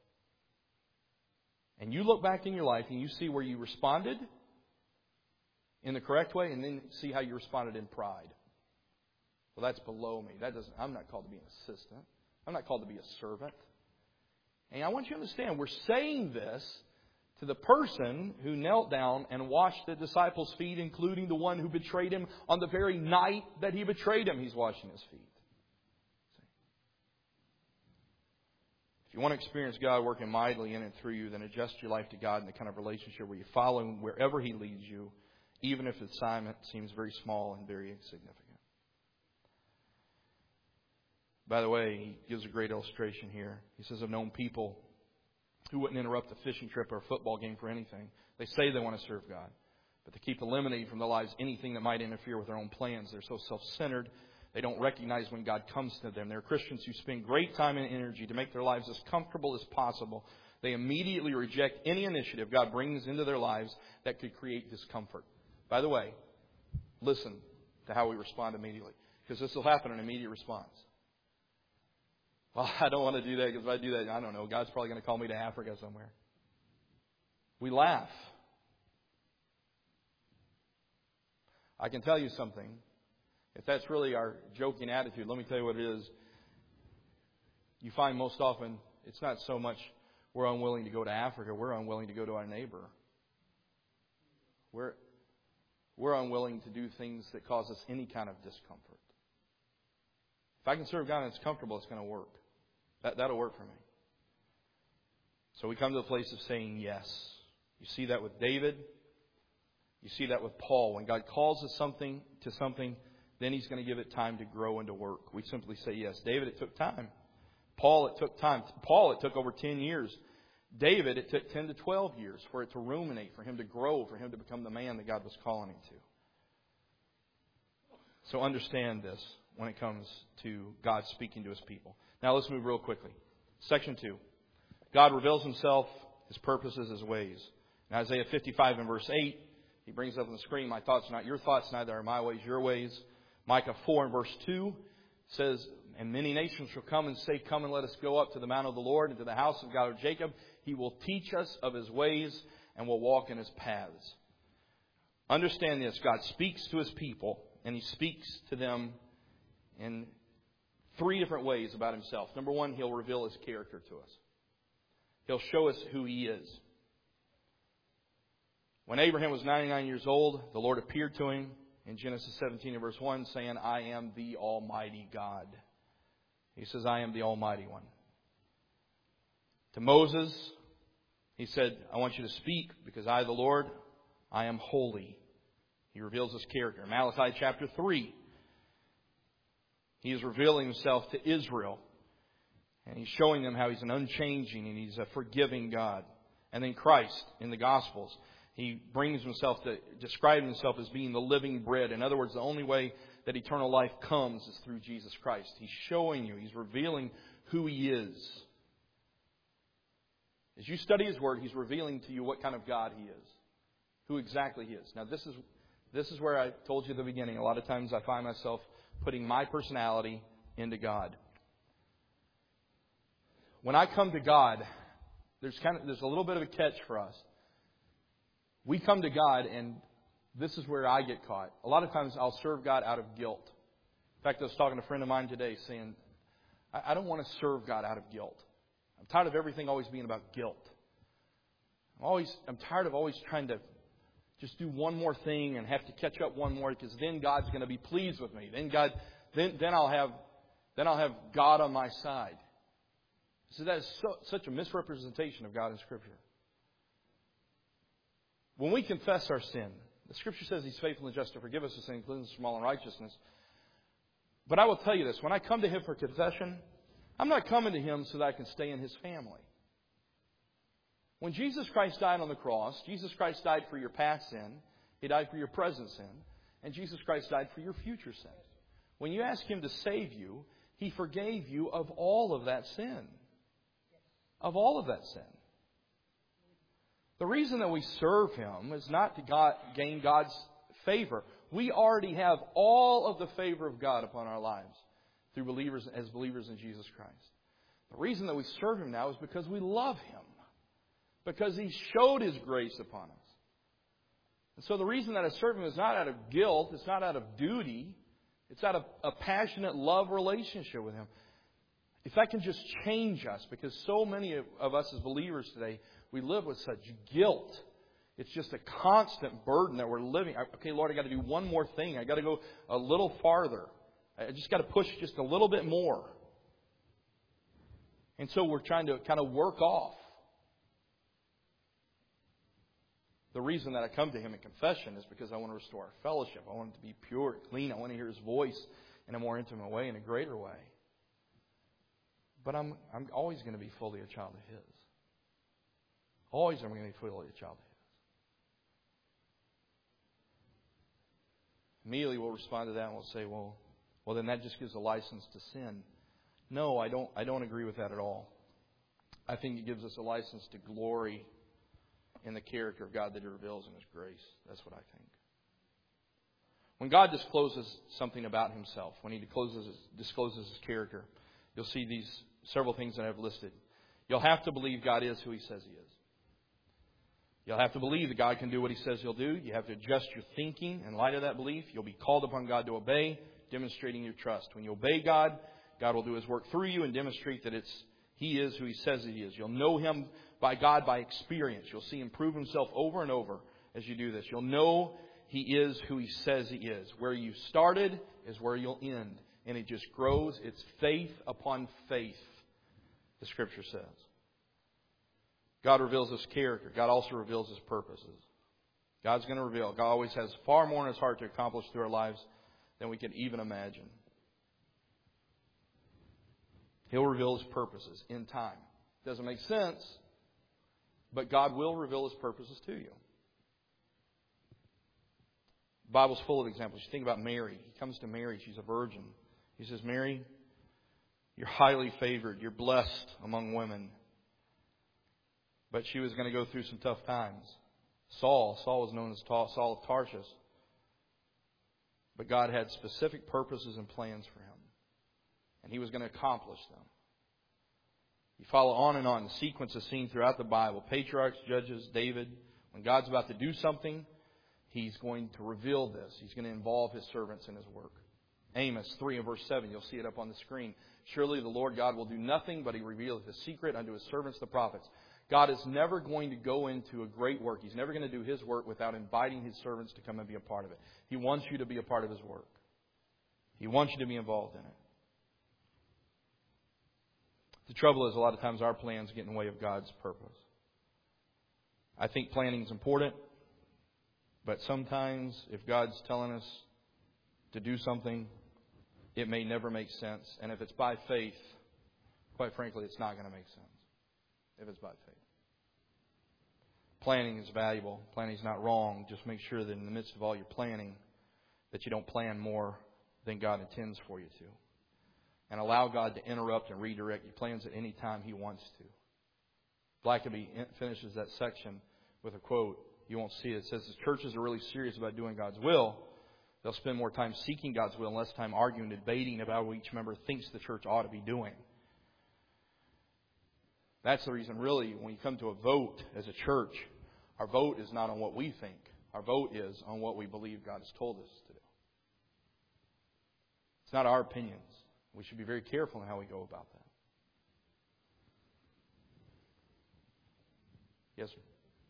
And you look back in your life and you see where you responded in the correct way, and then see how you responded in pride. Well, that's below me. I'm not called to be an assistant. I'm not called to be a servant. And I want you to understand, we're saying this to the person who knelt down and washed the disciples' feet, including the one who betrayed Him on the very night that he betrayed Him. He's washing his feet. If you want to experience God working mightily in and through you, then adjust your life to God in the kind of relationship where you follow Him wherever He leads you, even if the assignment seems very small and very insignificant. By the way, he gives a great illustration here. He says, I've known people who wouldn't interrupt a fishing trip or a football game for anything. They say they want to serve God, but they keep eliminating from their lives anything that might interfere with their own plans. They're so self-centered, they don't recognize when God comes to them. They're Christians who spend great time and energy to make their lives as comfortable as possible. They immediately reject any initiative God brings into their lives that could create discomfort. By the way, listen to how we respond immediately, because this will happen in immediate response. Well, I don't want to do that because if I do that, I don't know, God's probably going to call me to Africa somewhere. We laugh. I can tell you something. If that's really our joking attitude, let me tell you what it is. You find most often it's not so much we're unwilling to go to Africa, we're unwilling to go to our neighbor. We're unwilling to do things that cause us any kind of discomfort. If I can serve God and it's comfortable, it's going to work. That'll work for me. So we come to the place of saying yes. You see that with David. You see that with Paul. When God calls us to something, then He's going to give it time to grow and to work. We simply say yes. David, it took time. Paul, it took time. Paul, it took over 10 years. David, it took 10 to 12 years for it to ruminate, for him to grow, for him to become the man that God was calling him to. So understand this when it comes to God speaking to His people. Now let's move real quickly. Section 2. God reveals Himself, His purposes, His ways. In Isaiah 55 and verse 8, He brings up on the screen, my thoughts are not your thoughts, neither are my ways your ways. Micah 4 and verse 2 says, and many nations shall come and say, come and let us go up to the mount of the Lord and to the house of God of Jacob. He will teach us of His ways and will walk in His paths. Understand this. God speaks to His people, and He speaks to them in 3 different ways about Himself. Number 1, He'll reveal His character to us. He'll show us who He is. When Abraham was 99 years old, the Lord appeared to him in Genesis 17 and verse 1, saying, I am the Almighty God. He says, I am the Almighty One. To Moses, He said, I want you to speak because I, the Lord, I am holy. He reveals His character. In Malachi chapter 3, He is revealing Himself to Israel. And He's showing them how He's an unchanging and He's a forgiving God. And then Christ in the Gospels, He brings himself to describe himself as being the living bread. In other words, the only way that eternal life comes is through Jesus Christ. He's showing you, He's revealing who He is. As you study His Word, He's revealing to you what kind of God He is, who exactly He is. Now, this is where I told you at the beginning. A lot of times I find myself putting my personality into God. When I come to God, there's a little bit of a catch for us. We come to God, and this is where I get caught. A lot of times I'll serve God out of guilt. In fact, I was talking to a friend of mine today saying, I don't want to serve God out of guilt. I'm tired of everything always being about guilt. I'm tired of always trying to just do one more thing and have to catch up one more, because then God's going to be pleased with me. Then I'll have God on my side. So that is such a misrepresentation of God in Scripture. When we confess our sin, the Scripture says He's faithful and just to forgive us of sin, cleanse us from all unrighteousness. But I will tell you this, when I come to Him for confession, I'm not coming to Him so that I can stay in His family. When Jesus Christ died on the cross, Jesus Christ died for your past sin, He died for your present sin, and Jesus Christ died for your future sin. When you ask Him to save you, He forgave you of all of that sin. Of all of that sin. The reason that we serve Him is not to gain God's favor. We already have all of the favor of God upon our lives through believers in Jesus Christ. The reason that we serve Him now is because we love Him. Because He showed His grace upon us. And so the reason that I serve Him is not out of guilt, it's not out of duty, it's out of a passionate love relationship with Him. If that can just change us, because so many of us as believers today, we live with such guilt. It's just a constant burden that we're living. Okay, Lord, I got to do one more thing. I got to go a little farther. I just got to push just a little bit more. And so we're trying to kind of work off. The reason that I come to Him in confession is because I want to restore our fellowship. I want it to be pure, clean. I want to hear His voice in a more intimate way, in a greater way. But I'm always going to be fully a child of His. Always I'm going to be fully a child of His. Immediately we'll respond to that and we'll say, well, then that just gives a license to sin. No, I don't agree with that at all. I think it gives us a license to glory in the character of God that He reveals in His grace. That's what I think. When God discloses something about Himself, when He discloses His character, you'll see these several things that I've listed. You'll have to believe God is who He says He is. You'll have to believe that God can do what He says He'll do. You have to adjust your thinking in light of that belief. You'll be called upon God to obey, demonstrating your trust. When you obey God, God will do His work through you and demonstrate that He is who He says He is. You'll know Him by God by experience. You'll see Him prove Himself over and over as you do this. You'll know He is who He says He is. Where you started is where you'll end. And it just grows. It's faith upon faith, the Scripture says. God reveals His character. God also reveals His purposes. God's going to reveal. God always has far more in His heart to accomplish through our lives than we can even imagine. He'll reveal His purposes in time. Doesn't make sense, but God will reveal His purposes to you. The Bible's full of examples. You think about Mary. He comes to Mary. She's a virgin. He says, Mary, you're highly favored. You're blessed among women. But she was going to go through some tough times. Saul was known as Saul of Tarsus. But God had specific purposes and plans for him. And He was going to accomplish them. You follow on and on. The sequence is seen throughout the Bible. Patriarchs, judges, David. When God's about to do something, He's going to reveal this. He's going to involve His servants in His work. Amos 3 and verse 7. You'll see it up on the screen. Surely the Lord God will do nothing, but He revealeth His secret unto His servants the prophets. God is never going to go into a great work. He's never going to do His work without inviting His servants to come and be a part of it. He wants you to be a part of His work. He wants you to be involved in it. The trouble is, a lot of times our plans get in the way of God's purpose. I think planning is important, but sometimes if God's telling us to do something, it may never make sense. And if it's by faith, quite frankly, it's not going to make sense if it's by faith. Planning is valuable. Planning is not wrong. Just make sure that in the midst of all your planning, that you don't plan more than God intends for you to. And allow God to interrupt and redirect your plans at any time He wants to. Blackaby finishes that section with a quote. You won't see it. It says, "As churches are really serious about doing God's will, they'll spend more time seeking God's will and less time arguing and debating about what each member thinks the church ought to be doing." That's the reason, really, when you come to a vote as a church, our vote is not on what we think. Our vote is on what we believe God has told us to do. It's not our opinions. We should be very careful in how we go about that. Yes, sir.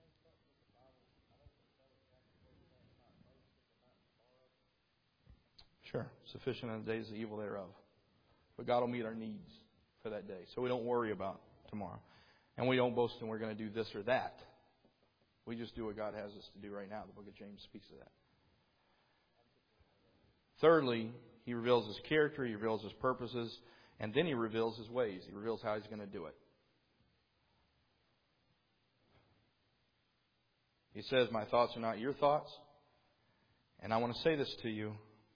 Sure. Sufficient in the days of the evil thereof. But God will meet our needs for that day. So we don't worry about tomorrow. And we don't boast in we're going to do this or that. We just do what God has us to do right now. The book of James speaks of that. Thirdly, He reveals His character, He reveals His purposes, and then He reveals His ways. He reveals how He's going to do it. He says, "My thoughts are not your thoughts." And I want to say this to you.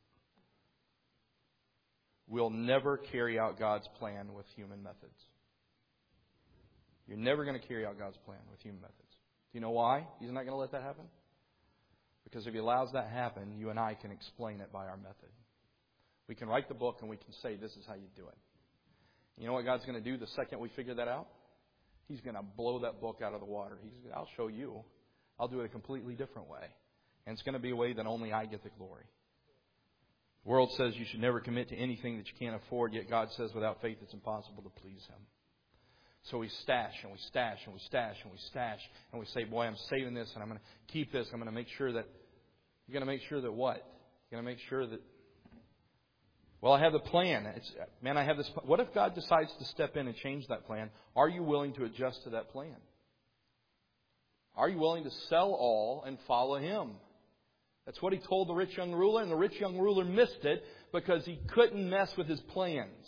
We'll never carry out God's plan with human methods. You're never going to carry out God's plan with human methods. Do you know why He's not going to let that happen? Because if He allows that to happen, you and I can explain it by our method. We can write the book and we can say, this is how you do it. You know what God's going to do the second we figure that out? He's going to blow that book out of the water. I'll show you. I'll do it a completely different way. And it's going to be a way that only I get the glory. The world says you should never commit to anything that you can't afford, yet God says without faith it's impossible to please Him. So we stash and we stash and we stash and we stash and we say, boy, I'm saving this and I'm going to keep this. I'm going to make sure that... You're going to make sure that what? You're going to make sure that... Well, I have the plan. I have this... What if God decides to step in and change that plan? Are you willing to adjust to that plan? Are you willing to sell all and follow Him? That's what He told the rich young ruler, and the rich young ruler missed it because he couldn't mess with his plans.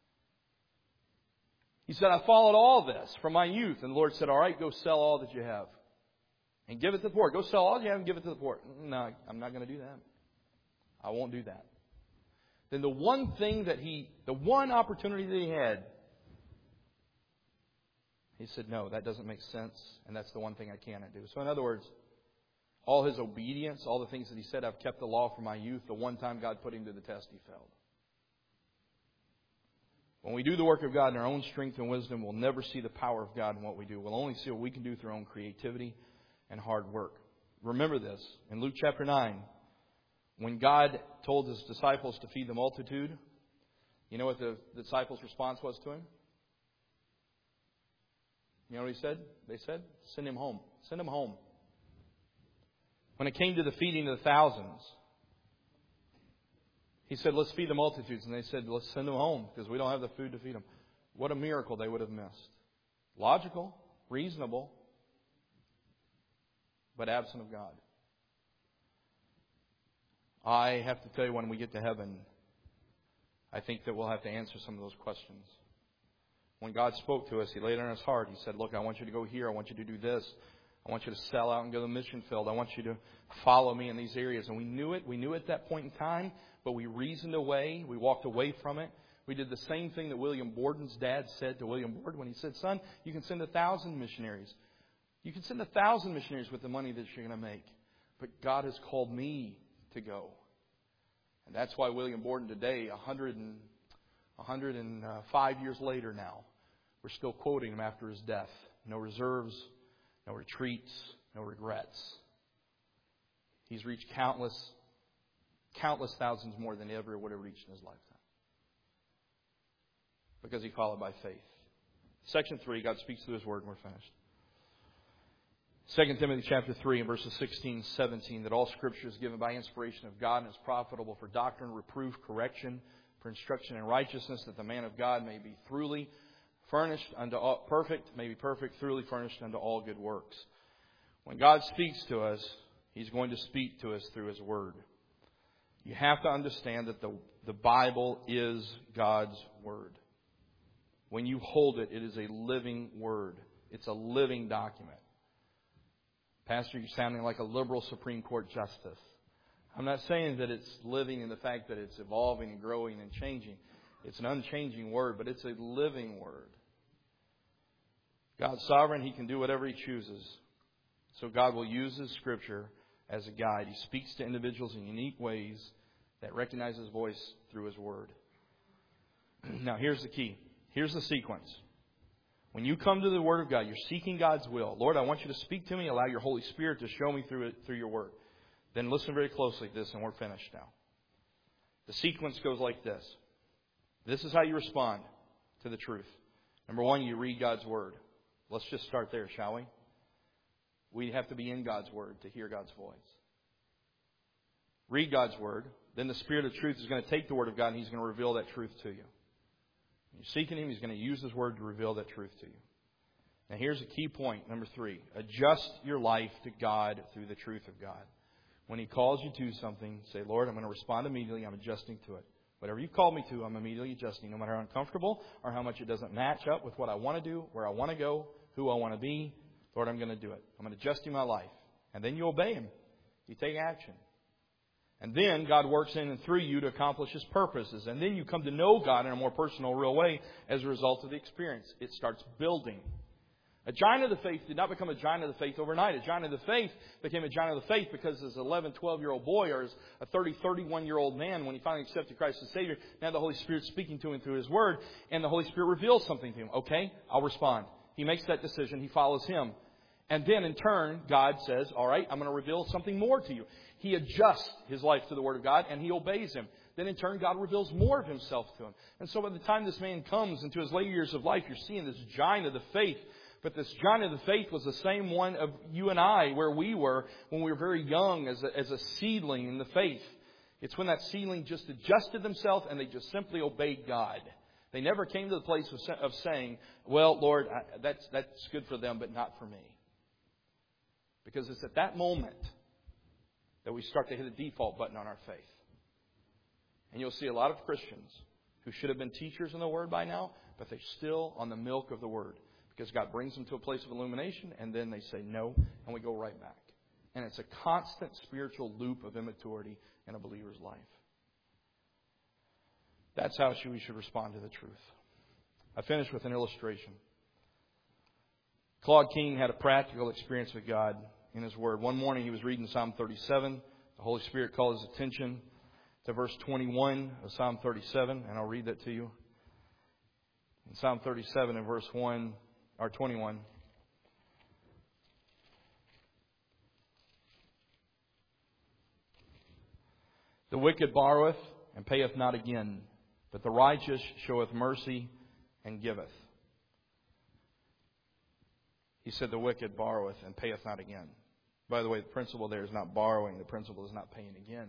He said, "I followed all this from my youth." And the Lord said, "All right, go sell all that you have and give it to the poor." Go sell all you have and give it to the poor. "No, I'm not going to do that. I won't do that." Then the one opportunity that he had, he said, "No, that doesn't make sense. And that's the one thing I cannot do." So in other words, all his obedience, all the things that he said, "I've kept the law from my youth," the one time God put him to the test, he failed. When we do the work of God in our own strength and wisdom, we'll never see the power of God in what we do. We'll only see what we can do through our own creativity and hard work. Remember this. In Luke chapter 9, when God told His disciples to feed the multitude, you know what the disciples' response was to Him? You know what He said? They said, "Send him home. Send him home." When it came to the feeding of the thousands, He said, "Let's feed the multitudes." And they said, "Let's send them home because we don't have the food to feed them." What a miracle they would have missed. Logical, reasonable, but absent of God. I have to tell you, when we get to heaven, I think that we'll have to answer some of those questions. When God spoke to us, He laid it on His heart. He said, "Look, I want you to go here. I want you to do this. I want you to sell out and go to the mission field. I want you to follow me in these areas." And we knew it. We knew it at that point in time, but we reasoned away. We walked away from it. We did the same thing that William Borden's dad said to William Borden when he said, "Son, you can send 1,000 missionaries. You can send 1,000 missionaries with the money that you're going to make. But God has called me to go." And that's why William Borden today, 105 years later now, we're still quoting him after his death. No reserves, no retreats, no regrets. He's reached countless thousands more than he ever would have reached in his lifetime. Because he followed by faith. Section 3, God speaks through His Word and we're finished. 2 Timothy chapter 3 and verses 16 and 17, that all Scripture is given by inspiration of God and is profitable for doctrine, reproof, correction, for instruction in righteousness, that the man of God may be thoroughly furnished unto all, thoroughly furnished unto all good works. When God speaks to us, He's going to speak to us through His Word. You have to understand that the Bible is God's Word. When you hold it, it is a living Word. It's a living document. Pastor, you're sounding like a liberal Supreme Court justice. I'm not saying that it's living in the fact that it's evolving and growing and changing. It's an unchanging Word, but it's a living Word. God's sovereign. He can do whatever He chooses. So God will use His Scripture as a guide. He speaks to individuals in unique ways that recognize His voice through His Word. Now, here's the key. Here's the sequence. When you come to the Word of God, you're seeking God's will. Lord, I want you to speak to me. Allow your Holy Spirit to show me through your Word. Then listen very closely to this, and we're finished now. The sequence goes like this. This is how you respond to the truth. Number one, you read God's Word. Let's just start there, shall we? We have to be in God's Word to hear God's voice. Read God's Word. Then the Spirit of truth is going to take the Word of God and He's going to reveal that truth to you. When you're seeking Him, He's going to use His Word to reveal that truth to you. Now here's a key point, number 3. Adjust your life to God through the truth of God. When He calls you to something, say, Lord, I'm going to respond immediately. I'm adjusting to it. Whatever you call me to, I'm immediately adjusting, no matter how uncomfortable or how much it doesn't match up with what I want to do, where I want to go, who I want to be. Lord, I'm going to do it. I'm going to adjust in my life. And then you obey Him. You take action. And then God works in and through you to accomplish His purposes. And then you come to know God in a more personal, real way as a result of the experience. It starts building. A giant of the faith did not become a giant of the faith overnight. A giant of the faith became a giant of the faith because as an 11, 12-year-old boy or as a 30, 31-year-old man, when he finally accepted Christ as Savior, now the Holy Spirit's speaking to him through His Word, and the Holy Spirit reveals something to him. Okay, I'll respond. He makes that decision. He follows Him. And then in turn, God says, all right, I'm going to reveal something more to you. He adjusts his life to the Word of God and he obeys Him. Then in turn, God reveals more of Himself to him. And so by the time this man comes into his later years of life, you're seeing this giant of the faith. But this giant of the faith was the same one of you and I, where we were when we were very young as a seedling in the faith. It's when that seedling just adjusted themselves and they just simply obeyed God. They never came to the place of saying, well, Lord, that's good for them, but not for me. Because it's at that moment that we start to hit a default button on our faith. And you'll see a lot of Christians who should have been teachers in the Word by now, but they're still on the milk of the Word. Because God brings them to a place of illumination, and then they say no, and we go right back. And it's a constant spiritual loop of immaturity in a believer's life. That's how we should respond to the truth. I finish with an illustration. Claude King had a practical experience with God in His Word. One morning he was reading Psalm 37. The Holy Spirit called his attention to verse 21 of Psalm 37, and I'll read that to you. In Psalm 37 and verse 1 or 21. The wicked borroweth and payeth not again, but the righteous showeth mercy and giveth. He said the wicked borroweth and payeth not again. By the way, the principle there is not borrowing. The principle is not paying again.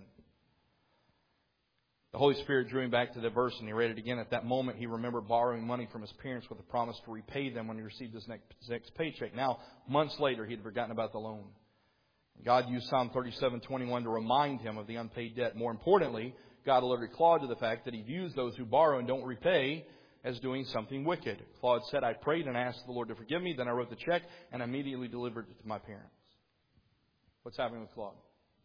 The Holy Spirit drew him back to the verse and he read it again. At that moment, he remembered borrowing money from his parents with a promise to repay them when he received his next paycheck. Now, months later, he had forgotten about the loan. God used Psalm 37:21 to remind him of the unpaid debt. More importantly, God alerted Claude to the fact that he views those who borrow and don't repay as doing something wicked. Claude said, I prayed and asked the Lord to forgive me. Then I wrote the check and immediately delivered it to my parents. What's happening with Claude?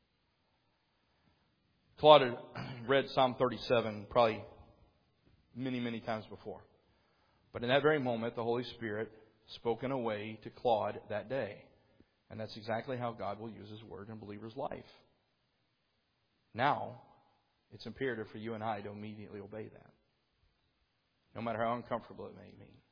Claude had read Psalm 37 probably many, many times before. But in that very moment, the Holy Spirit spoke in a way to Claude that day. And that's exactly how God will use His Word in a believer's life. Now, it's imperative for you and I to immediately obey that. No matter how uncomfortable it may be.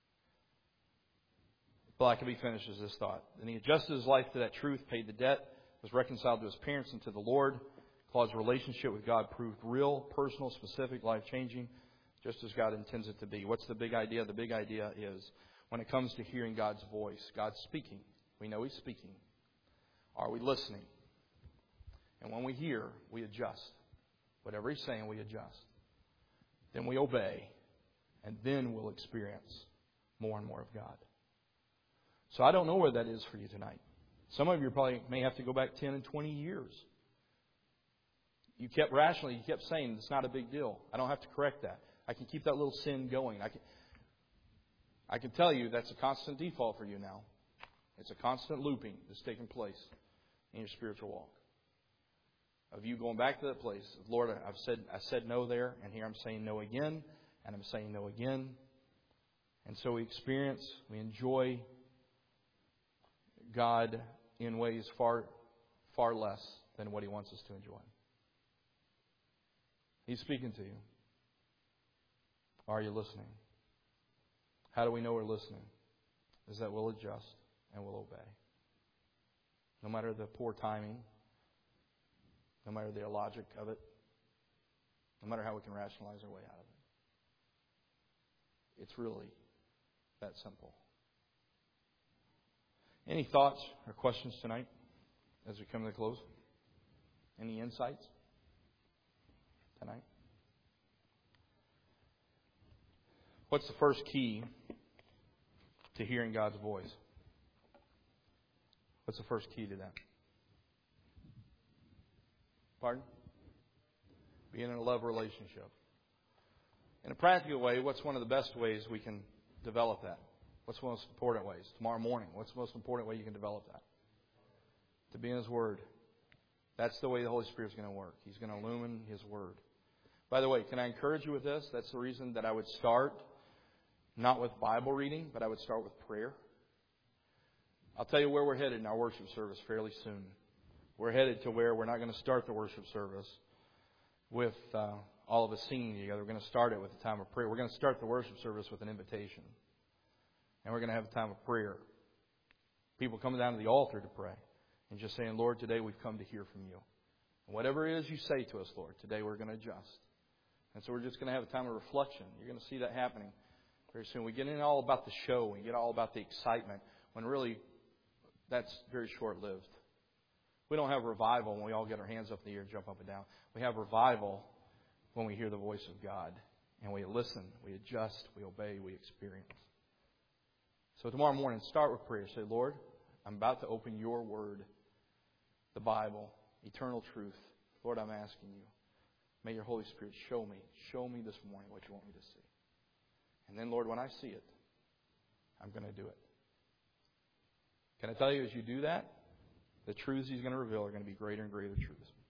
Blackaby finishes this thought. Then he adjusted his life to that truth, paid the debt, was reconciled to his parents and to the Lord. Claude's relationship with God proved real, personal, specific, life-changing, just as God intends it to be. What's the big idea? The big idea is when it comes to hearing God's voice, God's speaking. We know He's speaking. Are we listening? And when we hear, we adjust. Whatever He's saying, we adjust. Then we obey. And then we'll experience more and more of God. So I don't know where that is for you tonight. Some of you probably may have to go back 10 and 20 years. You kept saying it's not a big deal. I don't have to correct that. I can keep that little sin going. I can tell you that's a constant default for you now. It's a constant looping that's taking place in your spiritual walk. Of you going back to that place. Lord, I said no there, and here I'm saying no again, and I'm saying no again. And so we enjoy God in ways far, far less than what He wants us to enjoy. He's speaking to you. Are you listening? How do we know we're listening? Is that we'll adjust and we'll obey. No matter the poor timing, no matter the illogic of it, no matter how we can rationalize our way out of it. It's really that simple. Any thoughts or questions tonight as we come to the close? Any insights tonight? What's the first key to hearing God's voice? What's the first key to that? Pardon? Being in a love relationship. In a practical way, what's one of the best ways we can develop that? What's the most important ways? Tomorrow morning, what's the most important way you can develop that? To be in His Word. That's the way the Holy Spirit's going to work. He's going to illumine His Word. By the way, can I encourage you with this? That's the reason that I would start not with Bible reading, but I would start with prayer. I'll tell you where we're headed in our worship service fairly soon. We're headed to where we're not going to start the worship service with all of us singing together. We're going to start it with a time of prayer. We're going to start the worship service with an invitation. And we're going to have a time of prayer. People coming down to the altar to pray. And just saying, Lord, today we've come to hear from You. And whatever it is You say to us, Lord, today we're going to adjust. And so we're just going to have a time of reflection. You're going to see that happening very soon. We get in all about the show. We get all about the excitement. When really, that's very short-lived. We don't have revival when we all get our hands up in the air and jump up and down. We have revival when we hear the voice of God. And we listen, we adjust, we obey, we experience. So tomorrow morning, start with prayer. Say, Lord, I'm about to open Your Word, the Bible, eternal truth. Lord, I'm asking You, may Your Holy Spirit show me this morning what You want me to see. And then, Lord, when I see it, I'm going to do it. Can I tell you, as you do that, the truths He's going to reveal are going to be greater and greater truths.